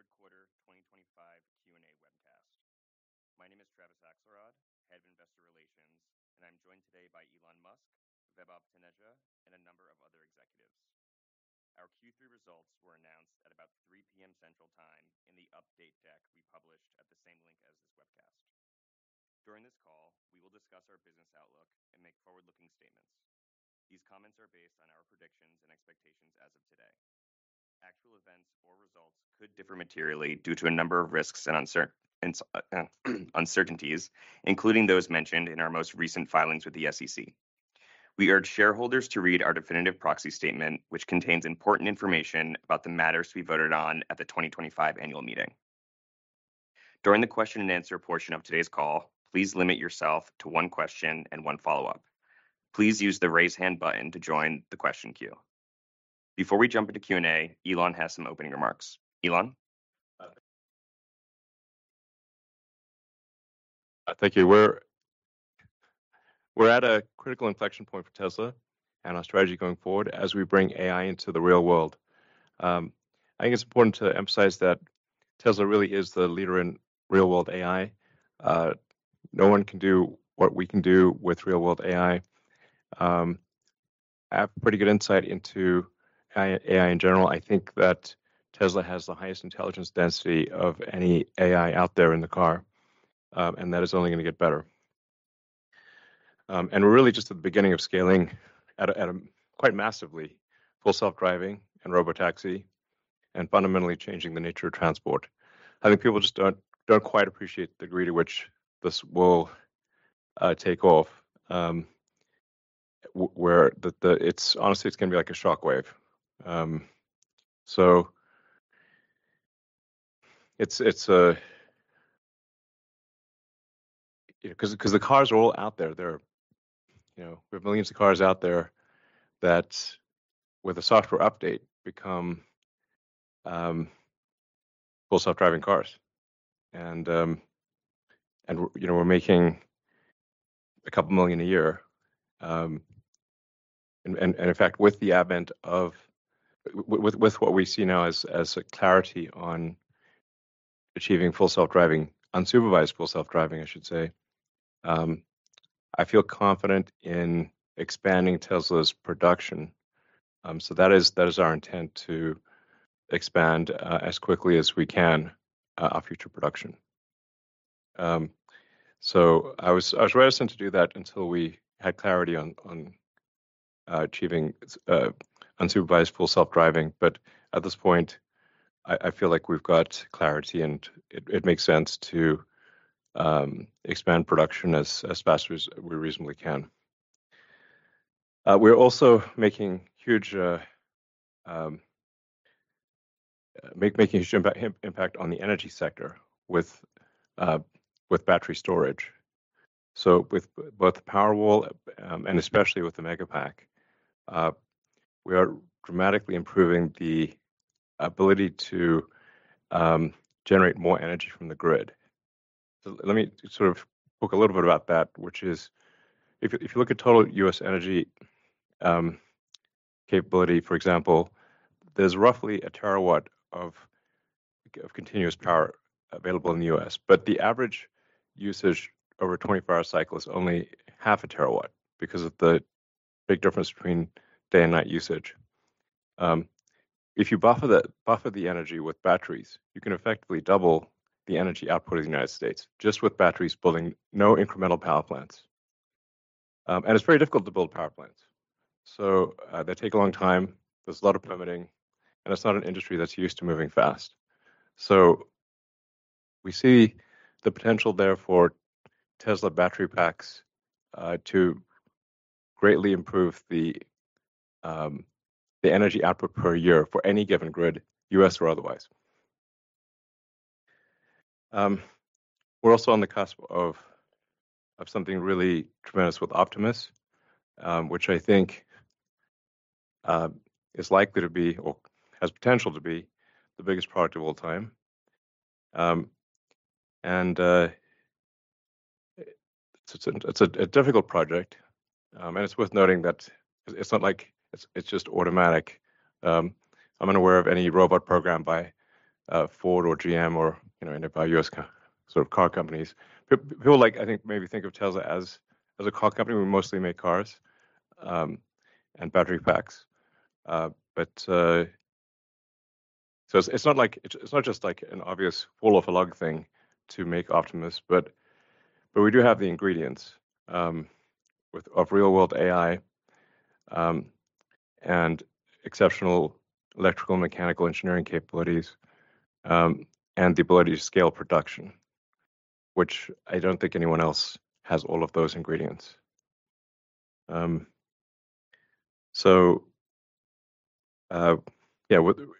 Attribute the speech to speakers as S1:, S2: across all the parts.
S1: third quarter 2025 Q&A webcast. My name is Travis Axelrod, Head of Investor Relations, and I'm joined today by Elon Musk, Vaibhav Taneja, and a number of other executives. Our Q3 results were announced at about 3 p.m. Central Time in the update deck we published at the same link as this webcast. During this call, we will discuss our business outlook and make forward-looking statements. These comments are based on our predictions and expectations as of today. Actual events or results could differ materially due to a number of risks and uncertainties, including those mentioned in our most recent filings with the SEC. We urge shareholders to read our definitive proxy statement, which contains important information about the matters to be voted on at the 2025 annual meeting. During the question and answer portion of today's call, please limit yourself to one question and one follow-up. Please use the raise hand button to join the question queue. Before we jump into Q&A, Elon has some opening remarks. Elon?
S2: Thank you. We're at a critical inflection point for Tesla and our strategy going forward as we bring AI into the real world. I think it's important to emphasize that Tesla really is the leader in real-world AI. No one can do what we can do with real-world AI. I have pretty good insight into AI in general. I think that Tesla has the highest intelligence density of any AI out there in the car, and that is only going to get better. And we're really just at the beginning of scaling at a quite massively full self-driving and robotaxi, and fundamentally changing the nature of transport. I think people just don't quite appreciate the degree to which this will take off. Where it's honestly going to be like a shockwave. So it's because the cars are all out there. We have millions of cars out there that, with a software update, become full self-driving cars, and we're making a couple million a year. And in fact, with the advent of with what we see now as a clarity on achieving full self-driving, unsupervised full self-driving, I should say, I feel confident in expanding Tesla's production. So that is our intent, to expand as quickly as we can our future production. So I was reticent to do that until we had clarity on achieving unsupervised full self-driving. But at this point, I feel like we've got clarity, and it makes sense to expand production as fast as we reasonably can. We're also making huge impact on the energy sector with battery storage. So with both the Powerwall and especially with the Megapack, we are dramatically improving the ability to generate more energy from the grid. So let me sort of talk a little bit about that, which is, if you look at total U.S. energy capability, for example, there's roughly a terawatt of continuous power available in the U.S., but the average usage over a 24-hour cycle is only half a terawatt because of the big difference between day and night usage. If you buffer the energy with batteries, you can effectively double the energy output of the United States just with batteries, building no incremental power plants. And it's very difficult to build power plants. So they take a long time. There's a lot of permitting, and it's not an industry that's used to moving fast. So we see the potential there for Tesla battery packs to greatly improve the energy output per year for any given grid, US or otherwise. We're also on the cusp of something really tremendous with Optimus, which I think is likely to be, or has potential to be, the biggest product of all time. And it's a difficult project, and it's worth noting that it's not like it's just automatic. I'm unaware of any robot program by Ford or GM or any of our U.S. sort of car companies. People I think maybe think of Tesla as a car company. We mostly make cars and battery packs, but so it's not like it's not just like an obvious fall off a log thing to make Optimus, but we do have the ingredients of real world AI and exceptional electrical and mechanical engineering capabilities and the ability to scale production, which I don't think anyone else has all of those ingredients. Yeah,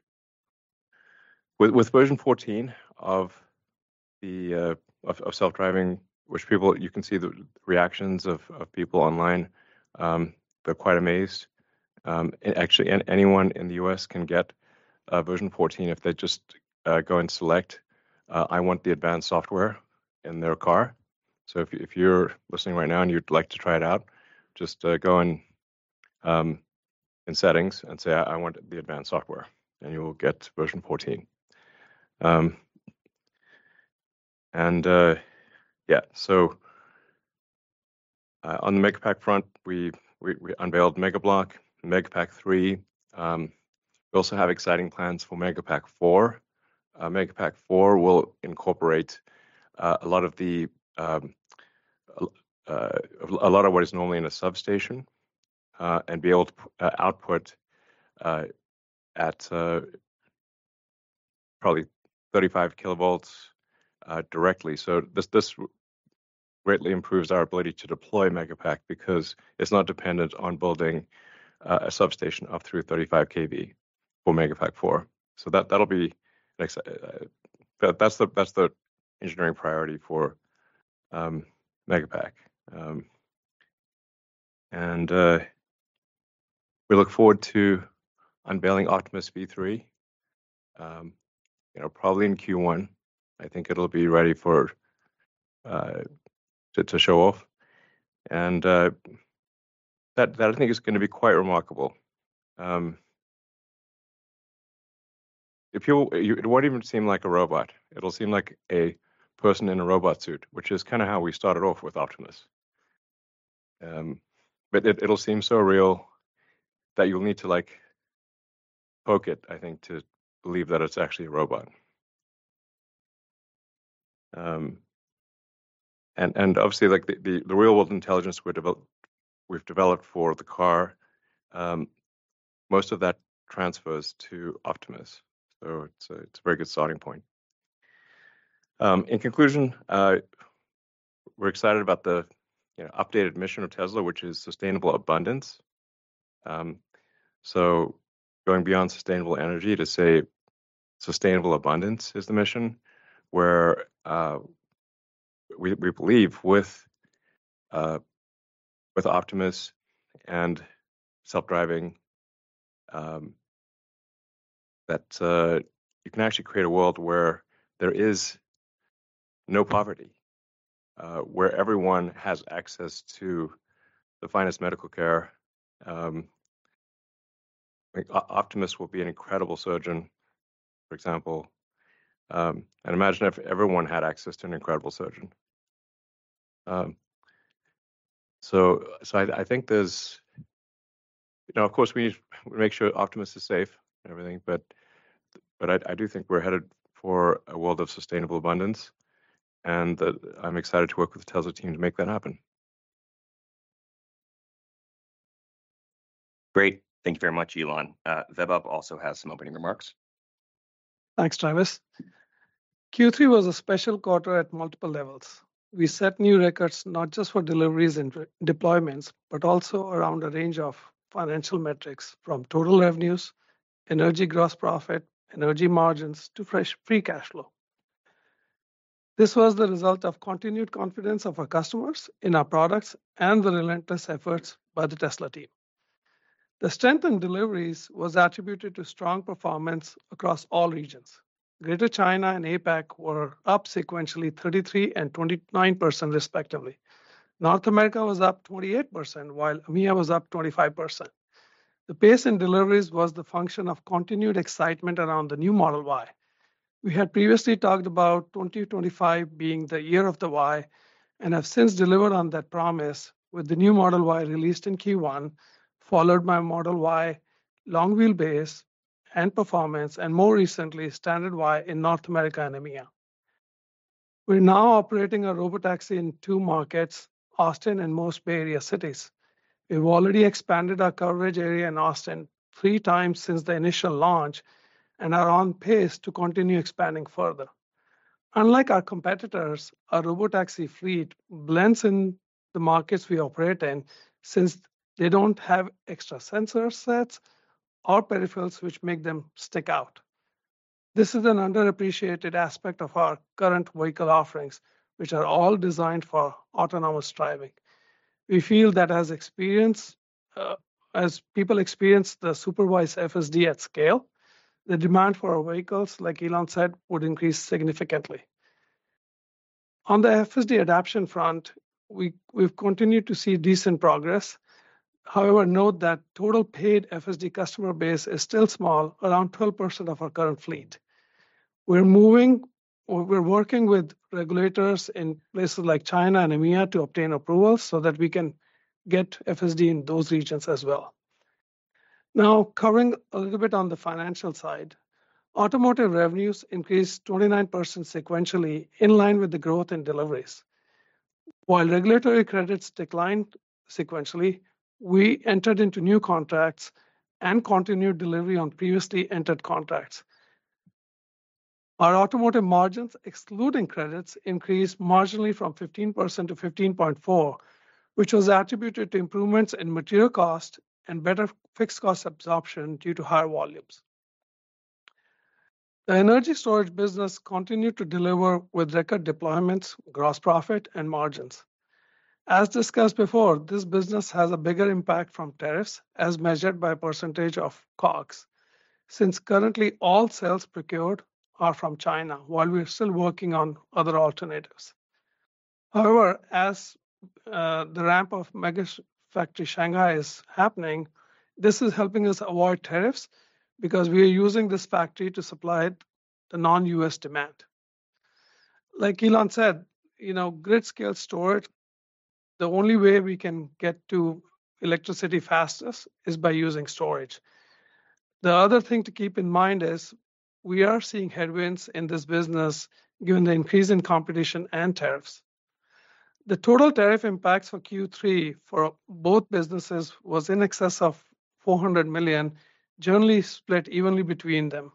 S2: with version 14 of the of self-driving, which you can see the reactions of people online. They're quite amazed. Actually, anyone in the US can get version 14 if they just go and select I want the advanced software in their car. So if you're listening right now and you'd like to try it out, just go in settings and say I want the advanced software, and you will get version 14. Yeah, so on the Megapack front, we unveiled Megablock, Megapack 3. We also have exciting plans for Megapack 4. Megapack 4 will incorporate a lot of the a lot of what is normally in a substation and be able to output at probably 35 kilovolts directly. So this greatly improves our ability to deploy Megapack because it's not dependent on building a substation up through 35 kV for Megapack 4. So that'll be that's the engineering priority for Megapack. And we look forward to unveiling Optimus V3. Probably in Q1. I think it'll be ready for to show off, and that I think is going to be quite remarkable. It won't even seem like a robot. It'll seem like a person in a robot suit, which is kind of how we started off with Optimus. But it'll seem so real that you'll need to poke it, I think, to believe that it's actually a robot. And obviously, the real world intelligence we've developed for the car, most of that transfers to Optimus. So it's a very good starting point. In conclusion, we're excited about the updated mission of Tesla, which is sustainable abundance. So going beyond sustainable energy to say sustainable abundance is the mission, where we believe with Optimus and self-driving that you can actually create a world where there is no poverty, where everyone has access to the finest medical care. Optimus will be an incredible surgeon, for example. And imagine if everyone had access to an incredible surgeon. So I think there's, of course, we make sure Optimus is safe and everything, but I do think we're headed for a world of sustainable abundance, and that I'm excited to work with the Tesla team to make that happen.
S1: Great. Thank you very much, Elon. Vaibhav also has some opening remarks.
S3: Thanks, Travis. Q3 was a special quarter at multiple levels. We set new records not just for deliveries and deployments, but also around a range of financial metrics from total revenues, energy gross profit, energy margins to free cash flow. This was the result of continued confidence of our customers in our products and the relentless efforts by the Tesla team. The strength in deliveries was attributed to strong performance across all regions. Greater China and APAC were up sequentially 33 and 29% respectively. North America was up 28%, while EMEA was up 25%. The pace in deliveries was the function of continued excitement around the new Model Y, We had previously talked about 2025 being the year of the Y, and have since delivered on that promise with the new Model Y released in Q1, followed by Model Y long wheelbase and performance, and more recently, Standard Y in North America and EMEA. We're now operating a robotaxi in 2 markets, Austin and most Bay Area cities. We've already expanded our coverage area in Austin 3 times since the initial launch and are on pace to continue expanding further. Unlike our competitors, our robotaxi fleet blends in the markets we operate in since they don't have extra sensor sets or peripherals which make them stick out. This is an underappreciated aspect of our current vehicle offerings, which are all designed for autonomous driving. We feel that as people experience the supervised FSD at scale, the demand for our vehicles, like Elon said, would increase significantly. On the FSD adoption front, we've continued to see decent progress. However, note that total paid FSD customer base is still small, around 12% of our current fleet. We're working with regulators in places like China and EMEA to obtain approvals so that we can get FSD in those regions as well. Now, covering a little bit on the financial side, automotive revenues increased 29% sequentially, in line with the growth in deliveries. While regulatory credits declined sequentially, we entered into new contracts and continued delivery on previously entered contracts. Our automotive margins, excluding credits, increased marginally from 15% to 15.4%, which was attributed to improvements in material cost and better fixed cost absorption due to higher volumes. The energy storage business continued to deliver with record deployments, gross profit, and margins. As discussed before, this business has a bigger impact from tariffs as measured by percentage of COGS, since currently all cells procured are from China, while we're still working on other alternatives. However, as the ramp of Mega Factory Shanghai is happening, this is helping us avoid tariffs because we are using this factory to supply the non-US demand. Like Elon said, grid scale storage, the only way we can get to electricity fastest is by using storage. The other thing to keep in mind is we are seeing headwinds in this business given the increase in competition and tariffs. The total tariff impacts for Q3 for both businesses was in excess of $400 million, generally split evenly between them.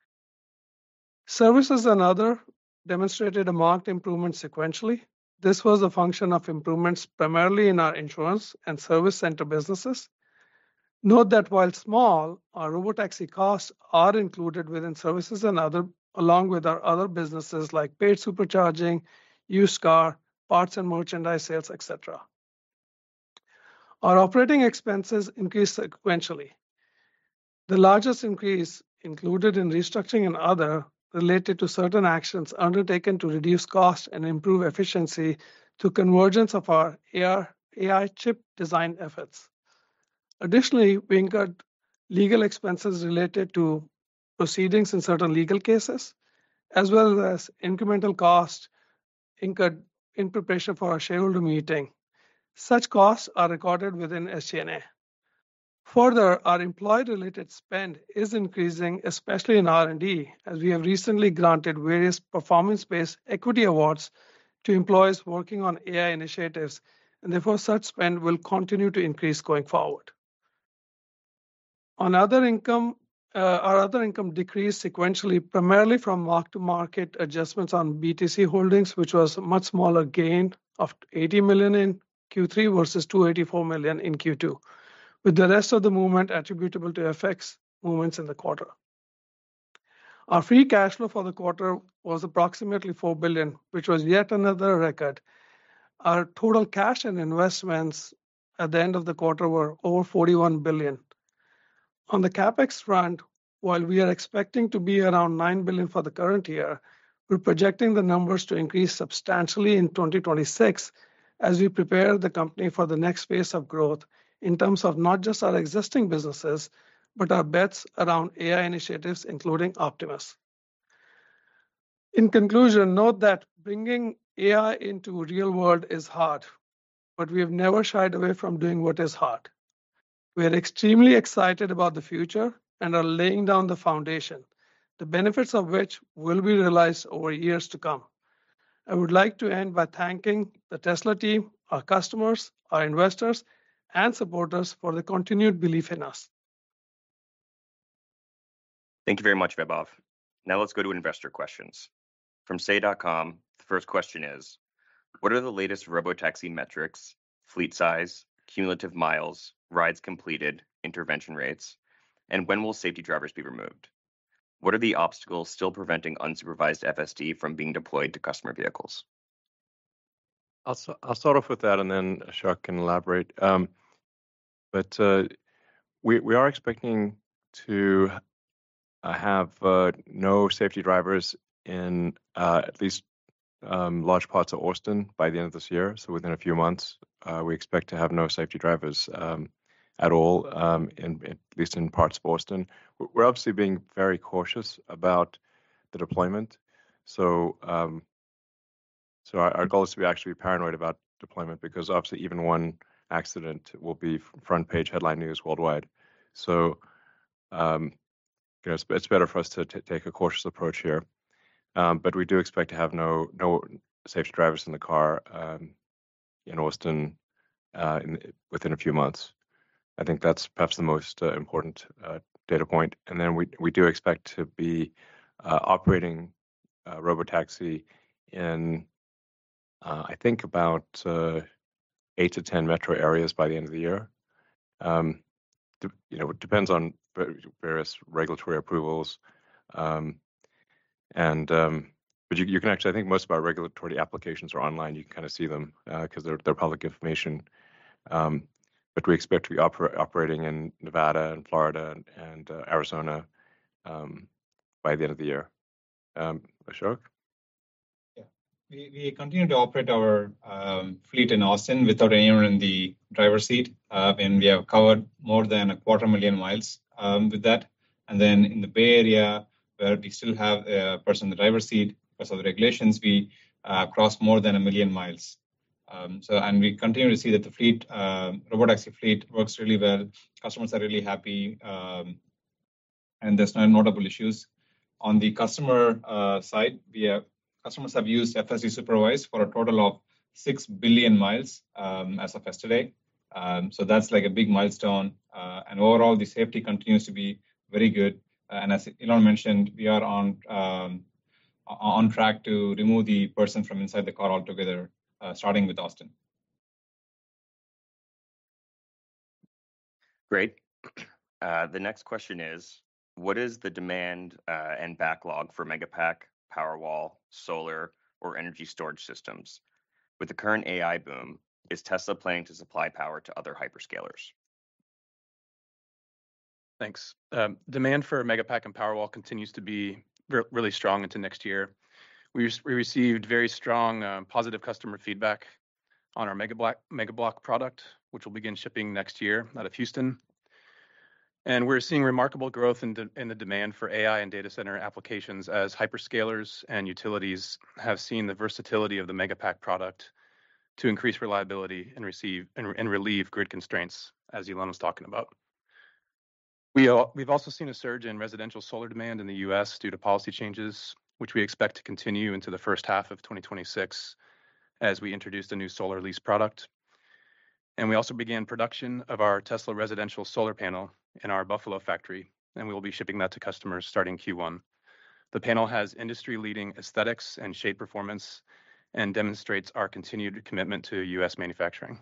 S3: Services and other demonstrated a marked improvement sequentially. This was a function of improvements primarily in our insurance and service center businesses. Note that while small, our robotaxi costs are included within services and other, along with our other businesses like paid supercharging, used car, parts and merchandise sales, etc. Our operating expenses increased sequentially. The largest increase included in restructuring and other related to certain actions undertaken to reduce cost and improve efficiency through convergence of our AI chip design efforts. Additionally, we incurred legal expenses related to proceedings in certain legal cases, as well as incremental costs incurred in preparation for our shareholder meeting. Such costs are recorded within SG&A. Further, our employee-related spend is increasing, especially in R&D, as we have recently granted various performance-based equity awards to employees working on AI initiatives, and therefore such spend will continue to increase going forward. On other income, our other income decreased sequentially, primarily from mark-to-market adjustments on BTC holdings, which was a much smaller gain of $80 million in Q3 versus $284 million in Q2, with the rest of the movement attributable to FX movements in the quarter. Our free cash flow for the quarter was approximately $4 billion, which was yet another record. Our total cash and investments at the end of the quarter were over $41 billion. On the CapEx front, while we are expecting to be around $9 billion for the current year, we're projecting the numbers to increase substantially in 2026 as we prepare the company for the next phase of growth in terms of not just our existing businesses, but our bets around AI initiatives, including Optimus. In conclusion, note that bringing AI into real world is hard, but we have never shied away from doing what is hard. We are extremely excited about the future and are laying down the foundation, the benefits of which will be realized over years to come. I would like to end by thanking the Tesla team, our customers, our investors, and supporters for the continued belief in us.
S1: Thank you very much, Vaibhav. Now let's go to investor questions. From say.com, the first question is, what are the latest robotaxi metrics, fleet size, cumulative miles, rides completed, intervention rates, and when will safety drivers be removed? What are the obstacles still preventing unsupervised FSD from being deployed to customer vehicles?
S2: I'll start off with that, and then Ashok can elaborate. But we are expecting to have no safety drivers in at least large parts of Austin by the end of this year. So within a few months, we expect to have no safety drivers at all, at least in parts of Austin. We're obviously being very cautious about the deployment. So our goal is to be actually paranoid about deployment, because obviously even one accident will be front page headline news worldwide. So it's better for us to take a cautious approach here. But we do expect to have no safety drivers in the car in Austin within a few months. I think that's perhaps the most important data point. And then we do expect to be operating robotaxi in I think about 8 to 10 metro areas by the end of the year. It depends on various regulatory approvals. But you can actually, I think most of our regulatory applications are online. You can kind of see them because they're public information. But we expect to be operating in Nevada and Florida and Arizona by the end of the year. Ashok?
S4: Yeah, we continue to operate our fleet in Austin without anyone in the driver's seat. And we have covered more than 250,000 miles with that. And then in the Bay Area, where we still have a person in the driver's seat because of the regulations, we crossed more than 1 million miles. And we continue to see that the fleet, robotaxi fleet, works really well. Customers are really happy, and there's no notable issues. On the customer side, customers have used FSD Supervise for a total of 6 billion miles as of yesterday. So that's like a big milestone. And overall, the safety continues to be very good. And as Elon mentioned, we are on track to remove the person from inside the car altogether, starting with Austin.
S1: Great. The next question is, what is the demand and backlog for Megapack, Powerwall, solar, or energy storage systems? With the current AI boom, is Tesla planning to supply power to other hyperscalers?
S5: Thanks. Demand for Megapack and Powerwall continues to be really strong into next year. We received very strong positive customer feedback on our Megablock product, which will begin shipping next year out of Houston. And we're seeing remarkable growth in the demand for AI and data center applications as hyperscalers and utilities have seen the versatility of the Megapack product to increase reliability and relieve grid constraints, as Elon was talking about. We've also seen a surge in residential solar demand in the US due to policy changes, which we expect to continue into the first half of 2026 as we introduced a new solar lease product. And we also began production of our Tesla residential solar panel in our Buffalo factory, and we will be shipping that to customers starting Q1. The panel has industry-leading aesthetics and shade performance and demonstrates our continued commitment to US manufacturing.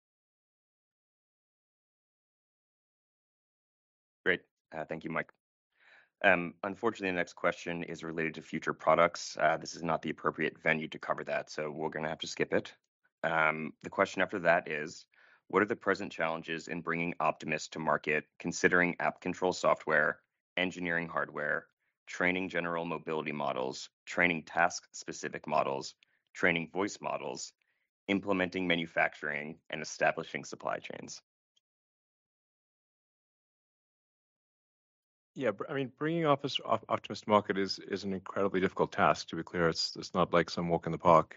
S1: Great. Thank you, Mike. Unfortunately, the next question is related to future products. This is not the appropriate venue to cover that, so we're going to have to skip it. The question after that is, what are the present challenges in bringing Optimus to market, considering app control software, engineering hardware, training general mobility models, training task-specific models, training voice models, implementing manufacturing, and establishing supply chains?
S2: Yeah, I mean, bringing Optimus to market is an incredibly difficult task. To be clear, it's not like some walk in the park.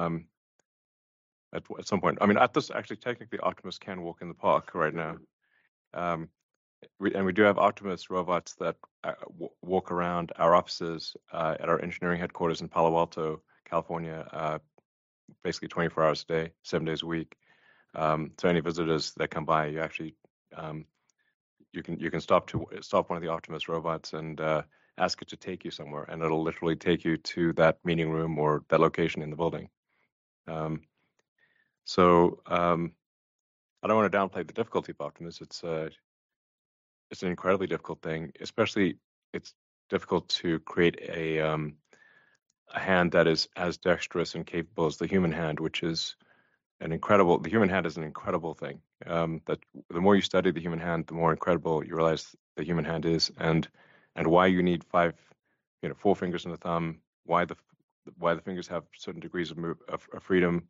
S2: At some point, I mean, actually, technically, Optimus can walk in the park right now. We do have Optimus robots that walk around our offices at our engineering headquarters in Palo Alto, California, basically 24 hours a day, 7 days a week. So any visitors that come by, you actually you can stop one of the Optimus robots and ask it to take you somewhere, and it'll literally take you to that meeting room or that location in the building. So I don't want to downplay the difficulty of Optimus. It's an incredibly difficult thing, especially it's difficult to create a hand that is as dexterous and capable as the human hand, which is the human hand is an incredible thing. That the more you study the human hand, the more incredible you realize the human hand is, and why you need 4 fingers and a thumb, why the fingers have certain degrees of freedom,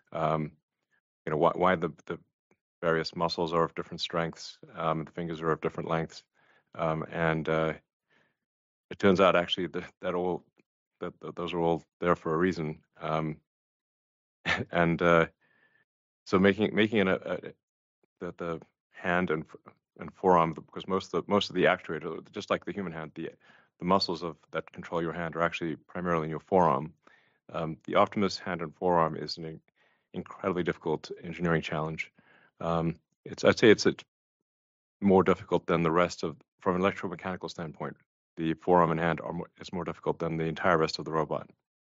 S2: why the various muscles are of different strengths, the fingers are of different lengths, and it turns out actually that those are all there for a reason, and so making the hand and forearm, because most of the actuator, just like the human hand, the muscles that control your hand are actually primarily in your forearm. The Optimus hand and forearm is an incredibly difficult engineering challenge. I'd say it's more difficult than the rest from an electromechanical standpoint. The forearm and hand is more difficult than the entire rest of the robot.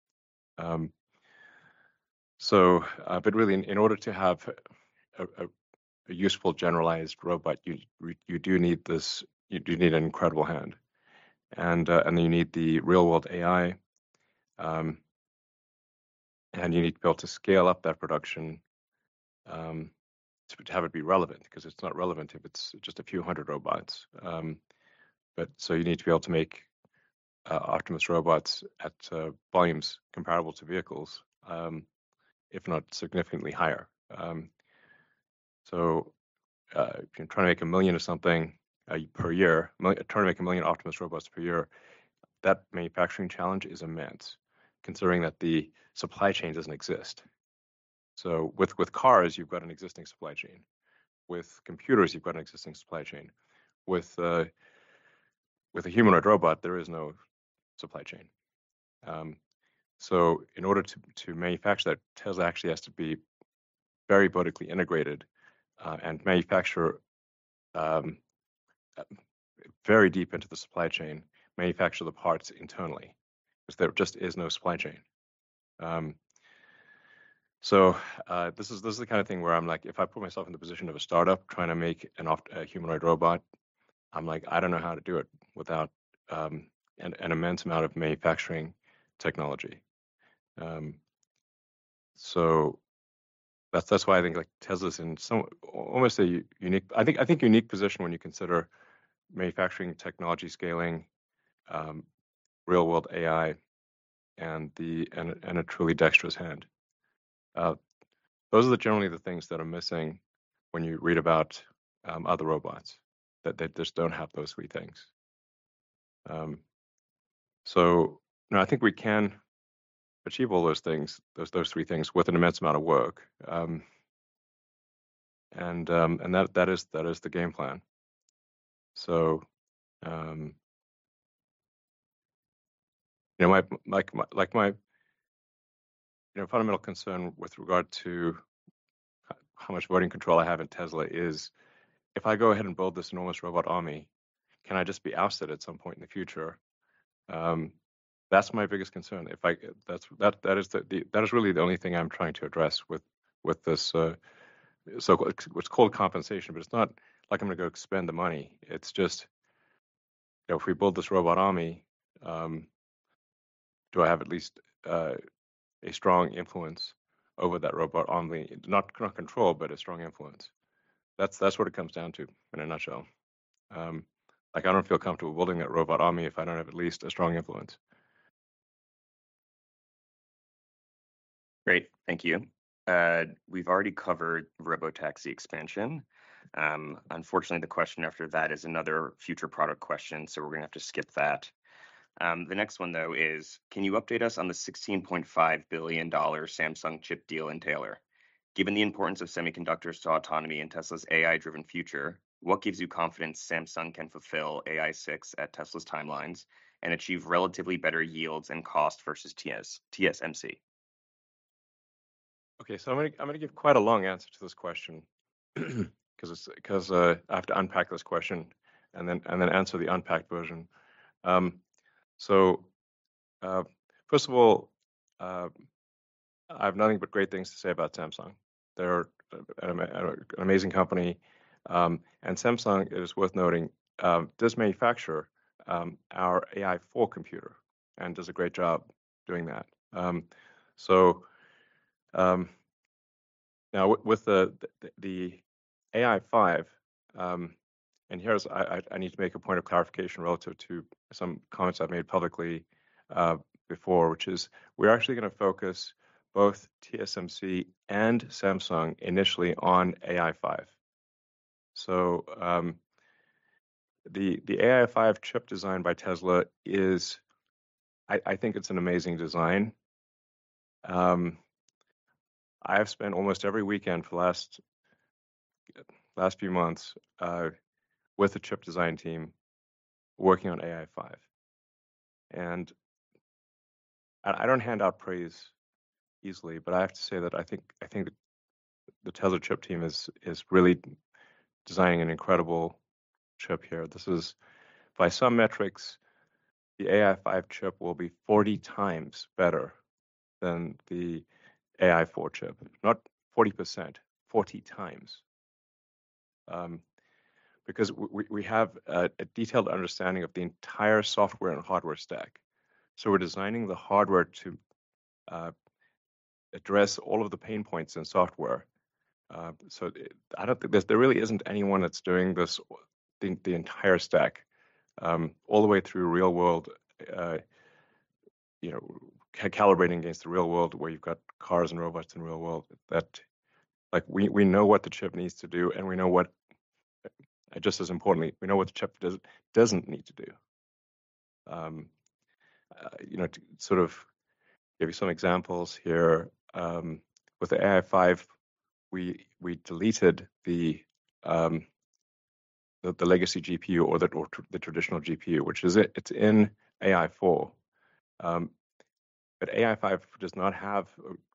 S2: But really, in order to have a useful generalized robot, you do need an incredible hand, and then you need the real world AI, and you need to be able to scale up that production to have it be relevant, because it's not relevant if it's just a few hundred robots. But so you need to be able to make Optimus robots at volumes comparable to vehicles, if not significantly higher. So if you're trying to make 1 million or something per year, trying to make 1 million Optimus robots per year, that manufacturing challenge is immense, considering that the supply chain doesn't exist. So with cars, you've got an existing supply chain. With computers, you've got an existing supply chain. With a humanoid robot, there is no supply chain. So in order to manufacture that, Tesla actually has to be very vertically integrated and manufacture very deep into the supply chain, manufacture the parts internally, because there just is no supply chain. So this is the kind of thing where I'm like, if I put myself in the position of a startup trying to make a humanoid robot, I'm like, I don't know how to do it without an immense amount of manufacturing technology. So that's why I think like Tesla's in almost a unique, I think unique position when you consider manufacturing technology scaling, real world AI, and a truly dexterous hand. Those are generally the things that are missing when you read about other robots, that they just don't have those 3 things. So no, I think we can achieve all those things, those 3 things, with an immense amount of work, and that is the game plan. So my fundamental concern with regard to how much voting control I have in Tesla is, if I go ahead and build this enormous robot army, can I just be ousted at some point in the future? That's my biggest concern. That is really the only thing I'm trying to address with this. So it's called compensation, but it's not like I'm going to go spend the money. It's just, if we build this robot army, do I have at least a strong influence over that robot army? Not control, but a strong influence. That's what it comes down to in a nutshell. Like, I don't feel comfortable building that robot army if I don't have at least a strong influence.
S1: Great, thank you. We've already covered robotaxi expansion. Unfortunately, the question after that is another future product question, so we're going to have to skip that. The next one, though, is, can you update us on the $16.5 billion Samsung chip deal in Taylor? Given the importance of semiconductors to autonomy in Tesla's AI-driven future, what gives you confidence Samsung can fulfill AI6 at Tesla's timelines and achieve relatively better yields and cost versus TSMC?
S2: Okay, so I'm gonna give quite a long answer to this question because I have to unpack this question and then answer the unpacked version. So first of all, I have nothing but great things to say about Samsung. They're an amazing company, and Samsung, it is worth noting, does manufacture our AI4 computer and does a great job doing that. Now with the AI5, and here's I need to make a point of clarification relative to some comments I've made publicly before, which is we're actually going to focus both TSMC and Samsung initially on AI5. So the AI5 chip designed by Tesla is, I think it's an amazing design. I have spent almost every weekend for the last few months with the chip design team working on AI5. And I don't hand out praise easily, but I have to say that I think the Tesla chip team is really designing an incredible chip here. This is, by some metrics, the AI5 chip will be 40 times better than the AI4 chip. Not 40%, 40 times. Because we have a detailed understanding of the entire software and hardware stack. So we're designing the hardware to address all of the pain points in software. So I don't think there really isn't anyone that's doing this, the entire stack, all the way through real world, calibrating against the real world where you've got cars and robots in real world. That, like, we know what the chip needs to do, and we know what, just as importantly, we know what the chip doesn't need to do. To sort of give you some examples here, with the AI5, we deleted the legacy GPU or the traditional GPU, which is it's in AI4, but AI5 does not have.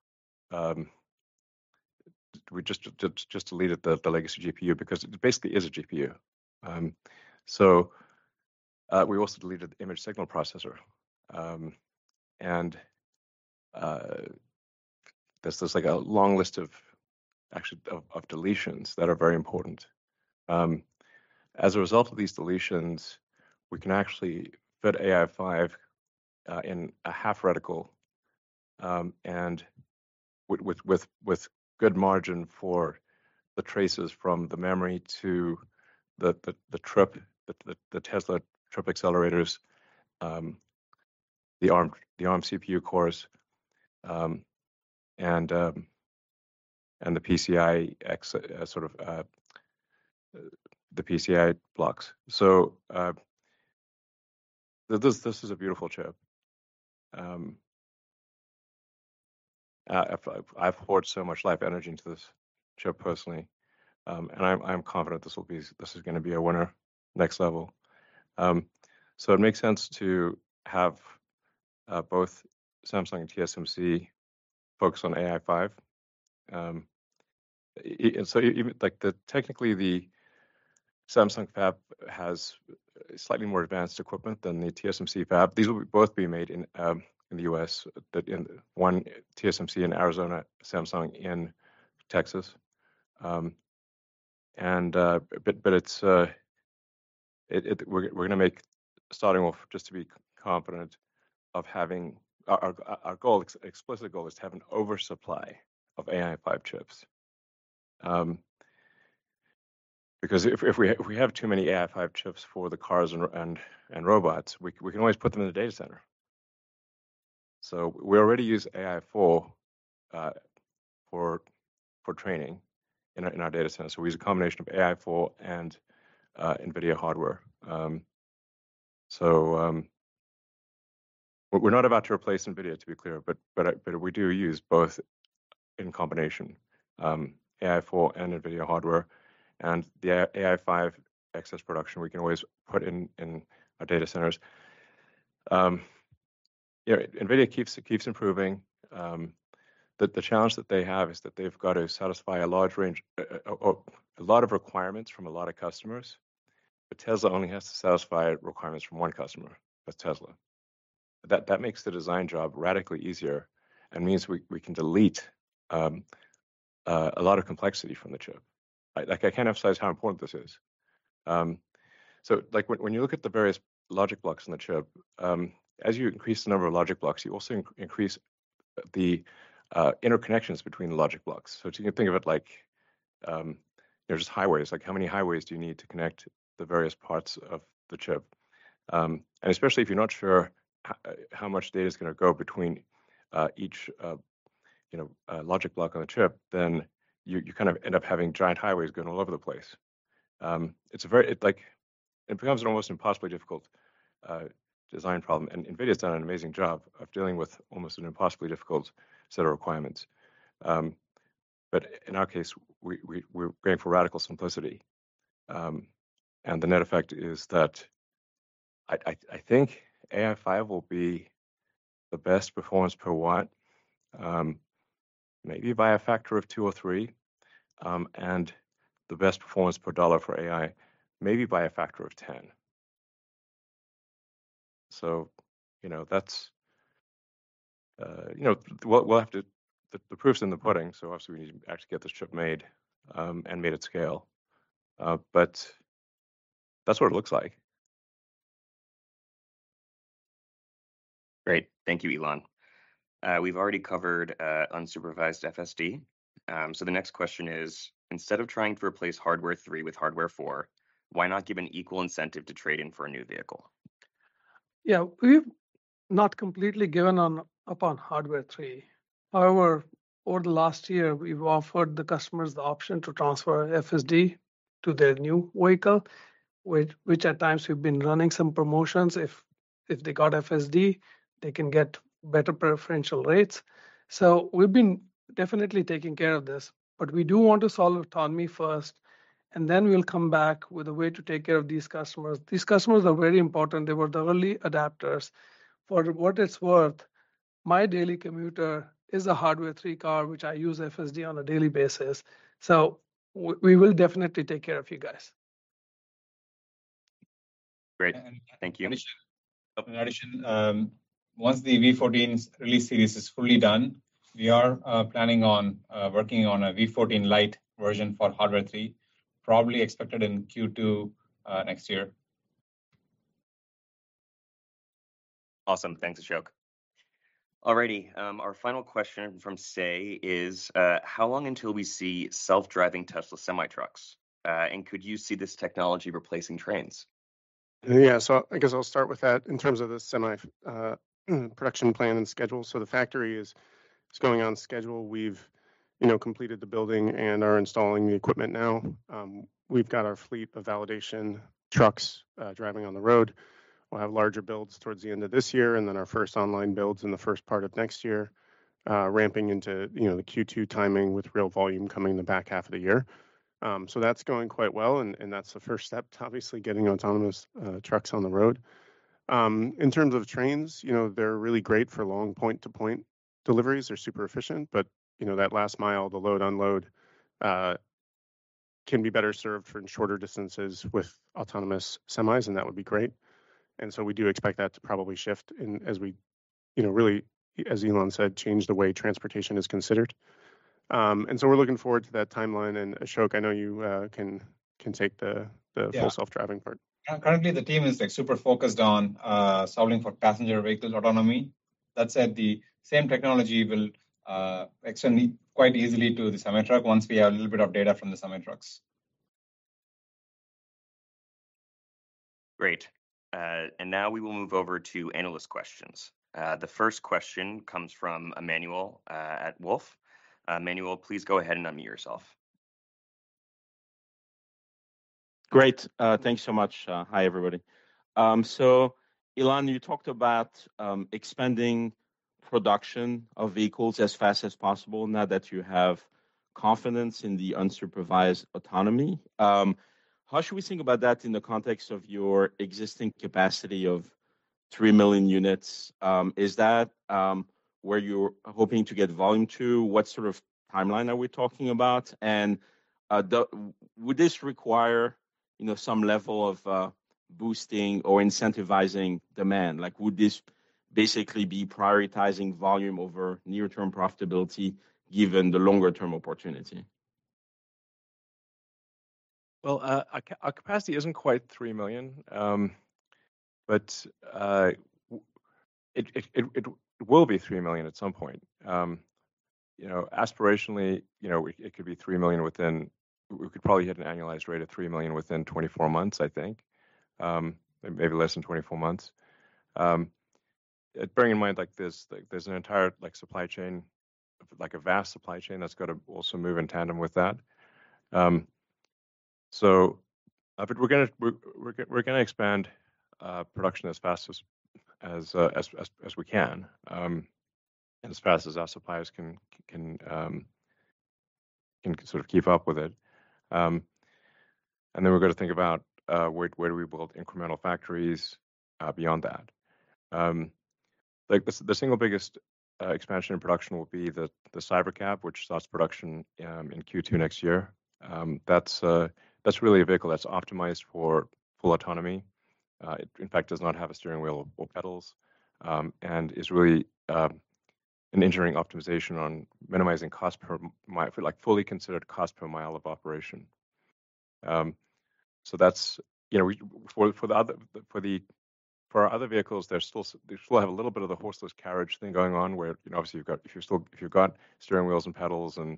S2: We just deleted the legacy GPU because it basically is a GPU. So we also deleted the image signal processor, and there's like a long list of deletions that are very important. As a result of these deletions, we can actually fit AI5 in a half reticle, and with good margin for the traces from the memory to the Tesla trip accelerators, the ARM CPU cores, and the PCI X the PCI blocks. So this is a beautiful chip. I've poured so much life energy into this chip personally, and I'm confident this is going to be a winner, next level. So it makes sense to have both Samsung and TSMC focus on AI5. And so even like technically the Samsung fab has slightly more advanced equipment than the TSMC fab. These will both be made in the U.S. In one TSMC in Arizona, Samsung in Texas, but it's we're going to make, starting off, just to be confident of having our goal, explicit goal, is to have an oversupply of AI5 chips. Because if we have too many AI5 chips for the cars and robots, we can always put them in the data center. So we already use AI4 for training in our data center. So we use a combination of AI4 and NVIDIA hardware. We're not about to replace NVIDIA, to be clear, but we do use both in combination, AI4 and NVIDIA hardware, and the AI5 excess production we can always put in our data centers. NVIDIA keeps improving. The challenge that they have is that they've got to satisfy a large range, a lot of requirements from a lot of customers. But Tesla only has to satisfy requirements from one customer. That's Tesla. That makes the design job radically easier, and means we can delete a lot of complexity from the chip. I can't emphasize how important this is. So like when you look at the various logic blocks in the chip, as you increase the number of logic blocks, you also increase the interconnections between the logic blocks. So you can think of it like just highways. Like how many highways do you need to connect the various parts of the chip? And especially if you're not sure how much data is going to go between each logic block on the chip, then you kind of end up having giant highways going all over the place. It becomes an almost impossibly difficult design problem, and NVIDIA's done an amazing job of dealing with almost an impossibly difficult set of requirements. But in our case, we're going for radical simplicity, and the net effect is that I think AI5 will be the best performance per watt, maybe by a factor of 2 or 3, and the best performance per dollar for AI, maybe by a factor of 10. So, that's, we'll have to, the proof's in the pudding. So obviously we need to actually get this chip made and made at scale. But that's what it looks like.
S1: Great. Thank you, Elon. We've already covered unsupervised FSD. So the next question is, instead of trying to replace hardware 3 with hardware 4, why not give an equal incentive to trade in for a new vehicle?
S3: Yeah, we've not completely given up on hardware 3. However, over the last year, we've offered the customers the option to transfer FSD to their new vehicle, which at times we've been running some promotions. If they got FSD, they can get better preferential rates. So we've been definitely taking care of this, but we do want to solve autonomy first, and then we'll come back with a way to take care of these customers. These customers are very important. They were the early adapters. For what it's worth, my daily commuter is a hardware 3 car, which I use FSD on a daily basis. So we will definitely take care of you guys.
S1: Great. Thank you.
S4: In addition, once the V14's release series is fully done, we are planning on working on a V14 Lite version for hardware 3, probably expected in Q2 next year.
S1: Awesome. Thanks, Ashok. Alrighty, our final question from Say is, how long until we see self-driving Tesla semi-trucks? And could you see this technology replacing trains?
S6: Yeah, so I guess I'll start with that in terms of the semi production plan and schedule. So the factory is going on schedule. We've completed the building and are installing the equipment now. We've got our fleet of validation trucks driving on the road. We'll have larger builds towards the end of this year, and then our first online builds in the first part of next year, ramping into the Q2 timing with real volume coming in the back half of the year. So that's going quite well, and that's the first step to obviously getting autonomous trucks on the road. In terms of trains, they're really great for long point-to-point deliveries. They're super efficient, but that last mile, the load unload, can be better served for shorter distances with autonomous semis, and that would be great. And so we do expect that to probably shift as we, really, as Elon said, change the way transportation is considered. And so we're looking forward to that timeline. And Ashok, I know you can take the full self-driving part.
S4: Currently, the team is super focused on solving for passenger vehicle autonomy. That said, the same technology will extend quite easily to the semi-truck once we have a little bit of data from the semi-trucks.
S1: Great. And now we will move over to analyst questions. The first question comes from Emmanuel at Wolfe. Emmanuel, please go ahead and unmute yourself.
S7: Great. Thanks so much. Hi, everybody. So, Elon, you talked about expanding production of vehicles as fast as possible now that you have confidence in the unsupervised autonomy. How should we think about that in the context of your existing capacity of 3 million units? Is that where you're hoping to get volume to? What sort of timeline are we talking about? And would this require, some level of boosting or incentivizing demand? Like, would this basically be prioritizing volume over near-term profitability given the longer-term opportunity?
S2: Well, our capacity isn't quite 3 million, but it will be 3 million at some point. Aspirationally, it could be 3 million within. We could probably hit an annualized rate of 3 million within 24 months, I think, maybe less than 24 months. Bearing in mind, there's an entire supply chain, like a vast supply chain that's got to also move in tandem with that. But we're gonna expand production as fast as we can, and as fast as our suppliers can sort of keep up with it. And then we're going to think about where do we build incremental factories beyond that. Like the single biggest expansion in production will be the Cybercab, which starts production in Q2 next year. That's really a vehicle that's optimized for full autonomy. It, in fact, does not have a steering wheel or pedals, and is really an engineering optimization on minimizing cost per mile, for fully considered cost per mile of operation. So that's for our other vehicles, they still have a little bit of the horseless carriage thing going on, where obviously if you've got steering wheels and pedals and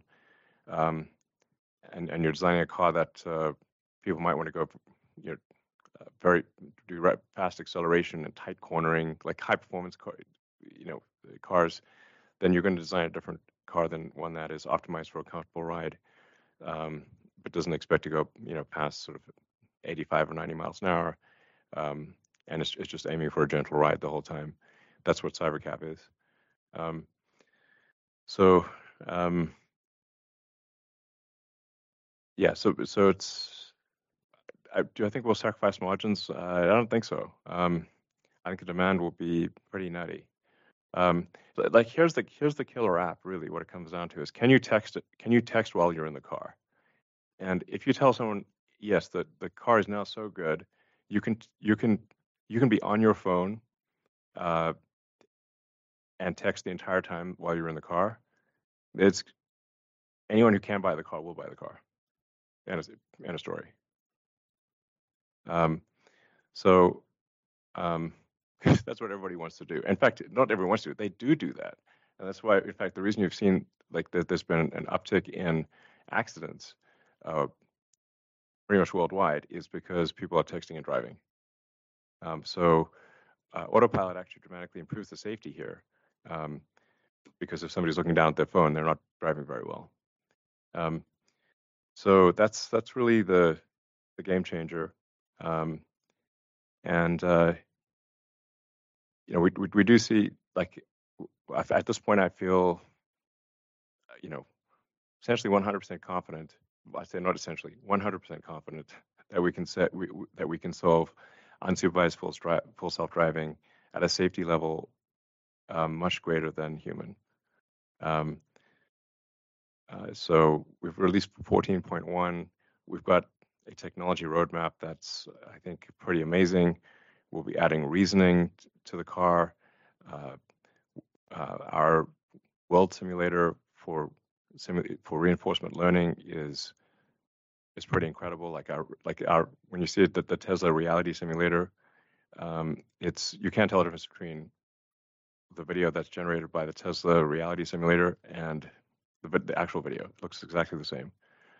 S2: you're designing a car that people might want to go do fast acceleration and tight cornering, like high performance cars, then you're going to design a different car than one that is optimized for a comfortable ride, but doesn't expect to go past sort of 85 or 90 miles an hour, and it's just aiming for a gentle ride the whole time. That's what Cybercab is. So it's. Do I think we'll sacrifice margins? I don't think so. I think the demand will be pretty nutty. Here's the killer app. Really, what it comes down to is, can you text while you're in the car? And if you tell someone, yes, the car is now so good, you can be on your phone and text the entire time while you're in the car. It's anyone who can buy the car will buy the car. And a story. That's what everybody wants to do. In fact, not everyone wants to. They do that, and that's why, in fact, the reason you've seen there's been an uptick in accidents, pretty much worldwide, is because people are texting and driving. Autopilot actually dramatically improves the safety here, because if somebody's looking down at their phone, they're not driving very well. So that's really the game changer, we do see, at this point, I feel essentially 100% confident. I say not essentially, 100% confident that we can solve unsupervised full self-driving at a safety level much greater than human. So we've released 14.1. We've got a technology roadmap that's, I think, pretty amazing. We'll be adding reasoning to the car. Our world simulator for reinforcement learning is pretty incredible. When you see it, the Tesla reality simulator, you can't tell the difference between the video that's generated by the Tesla reality simulator and the actual video. It looks exactly the same.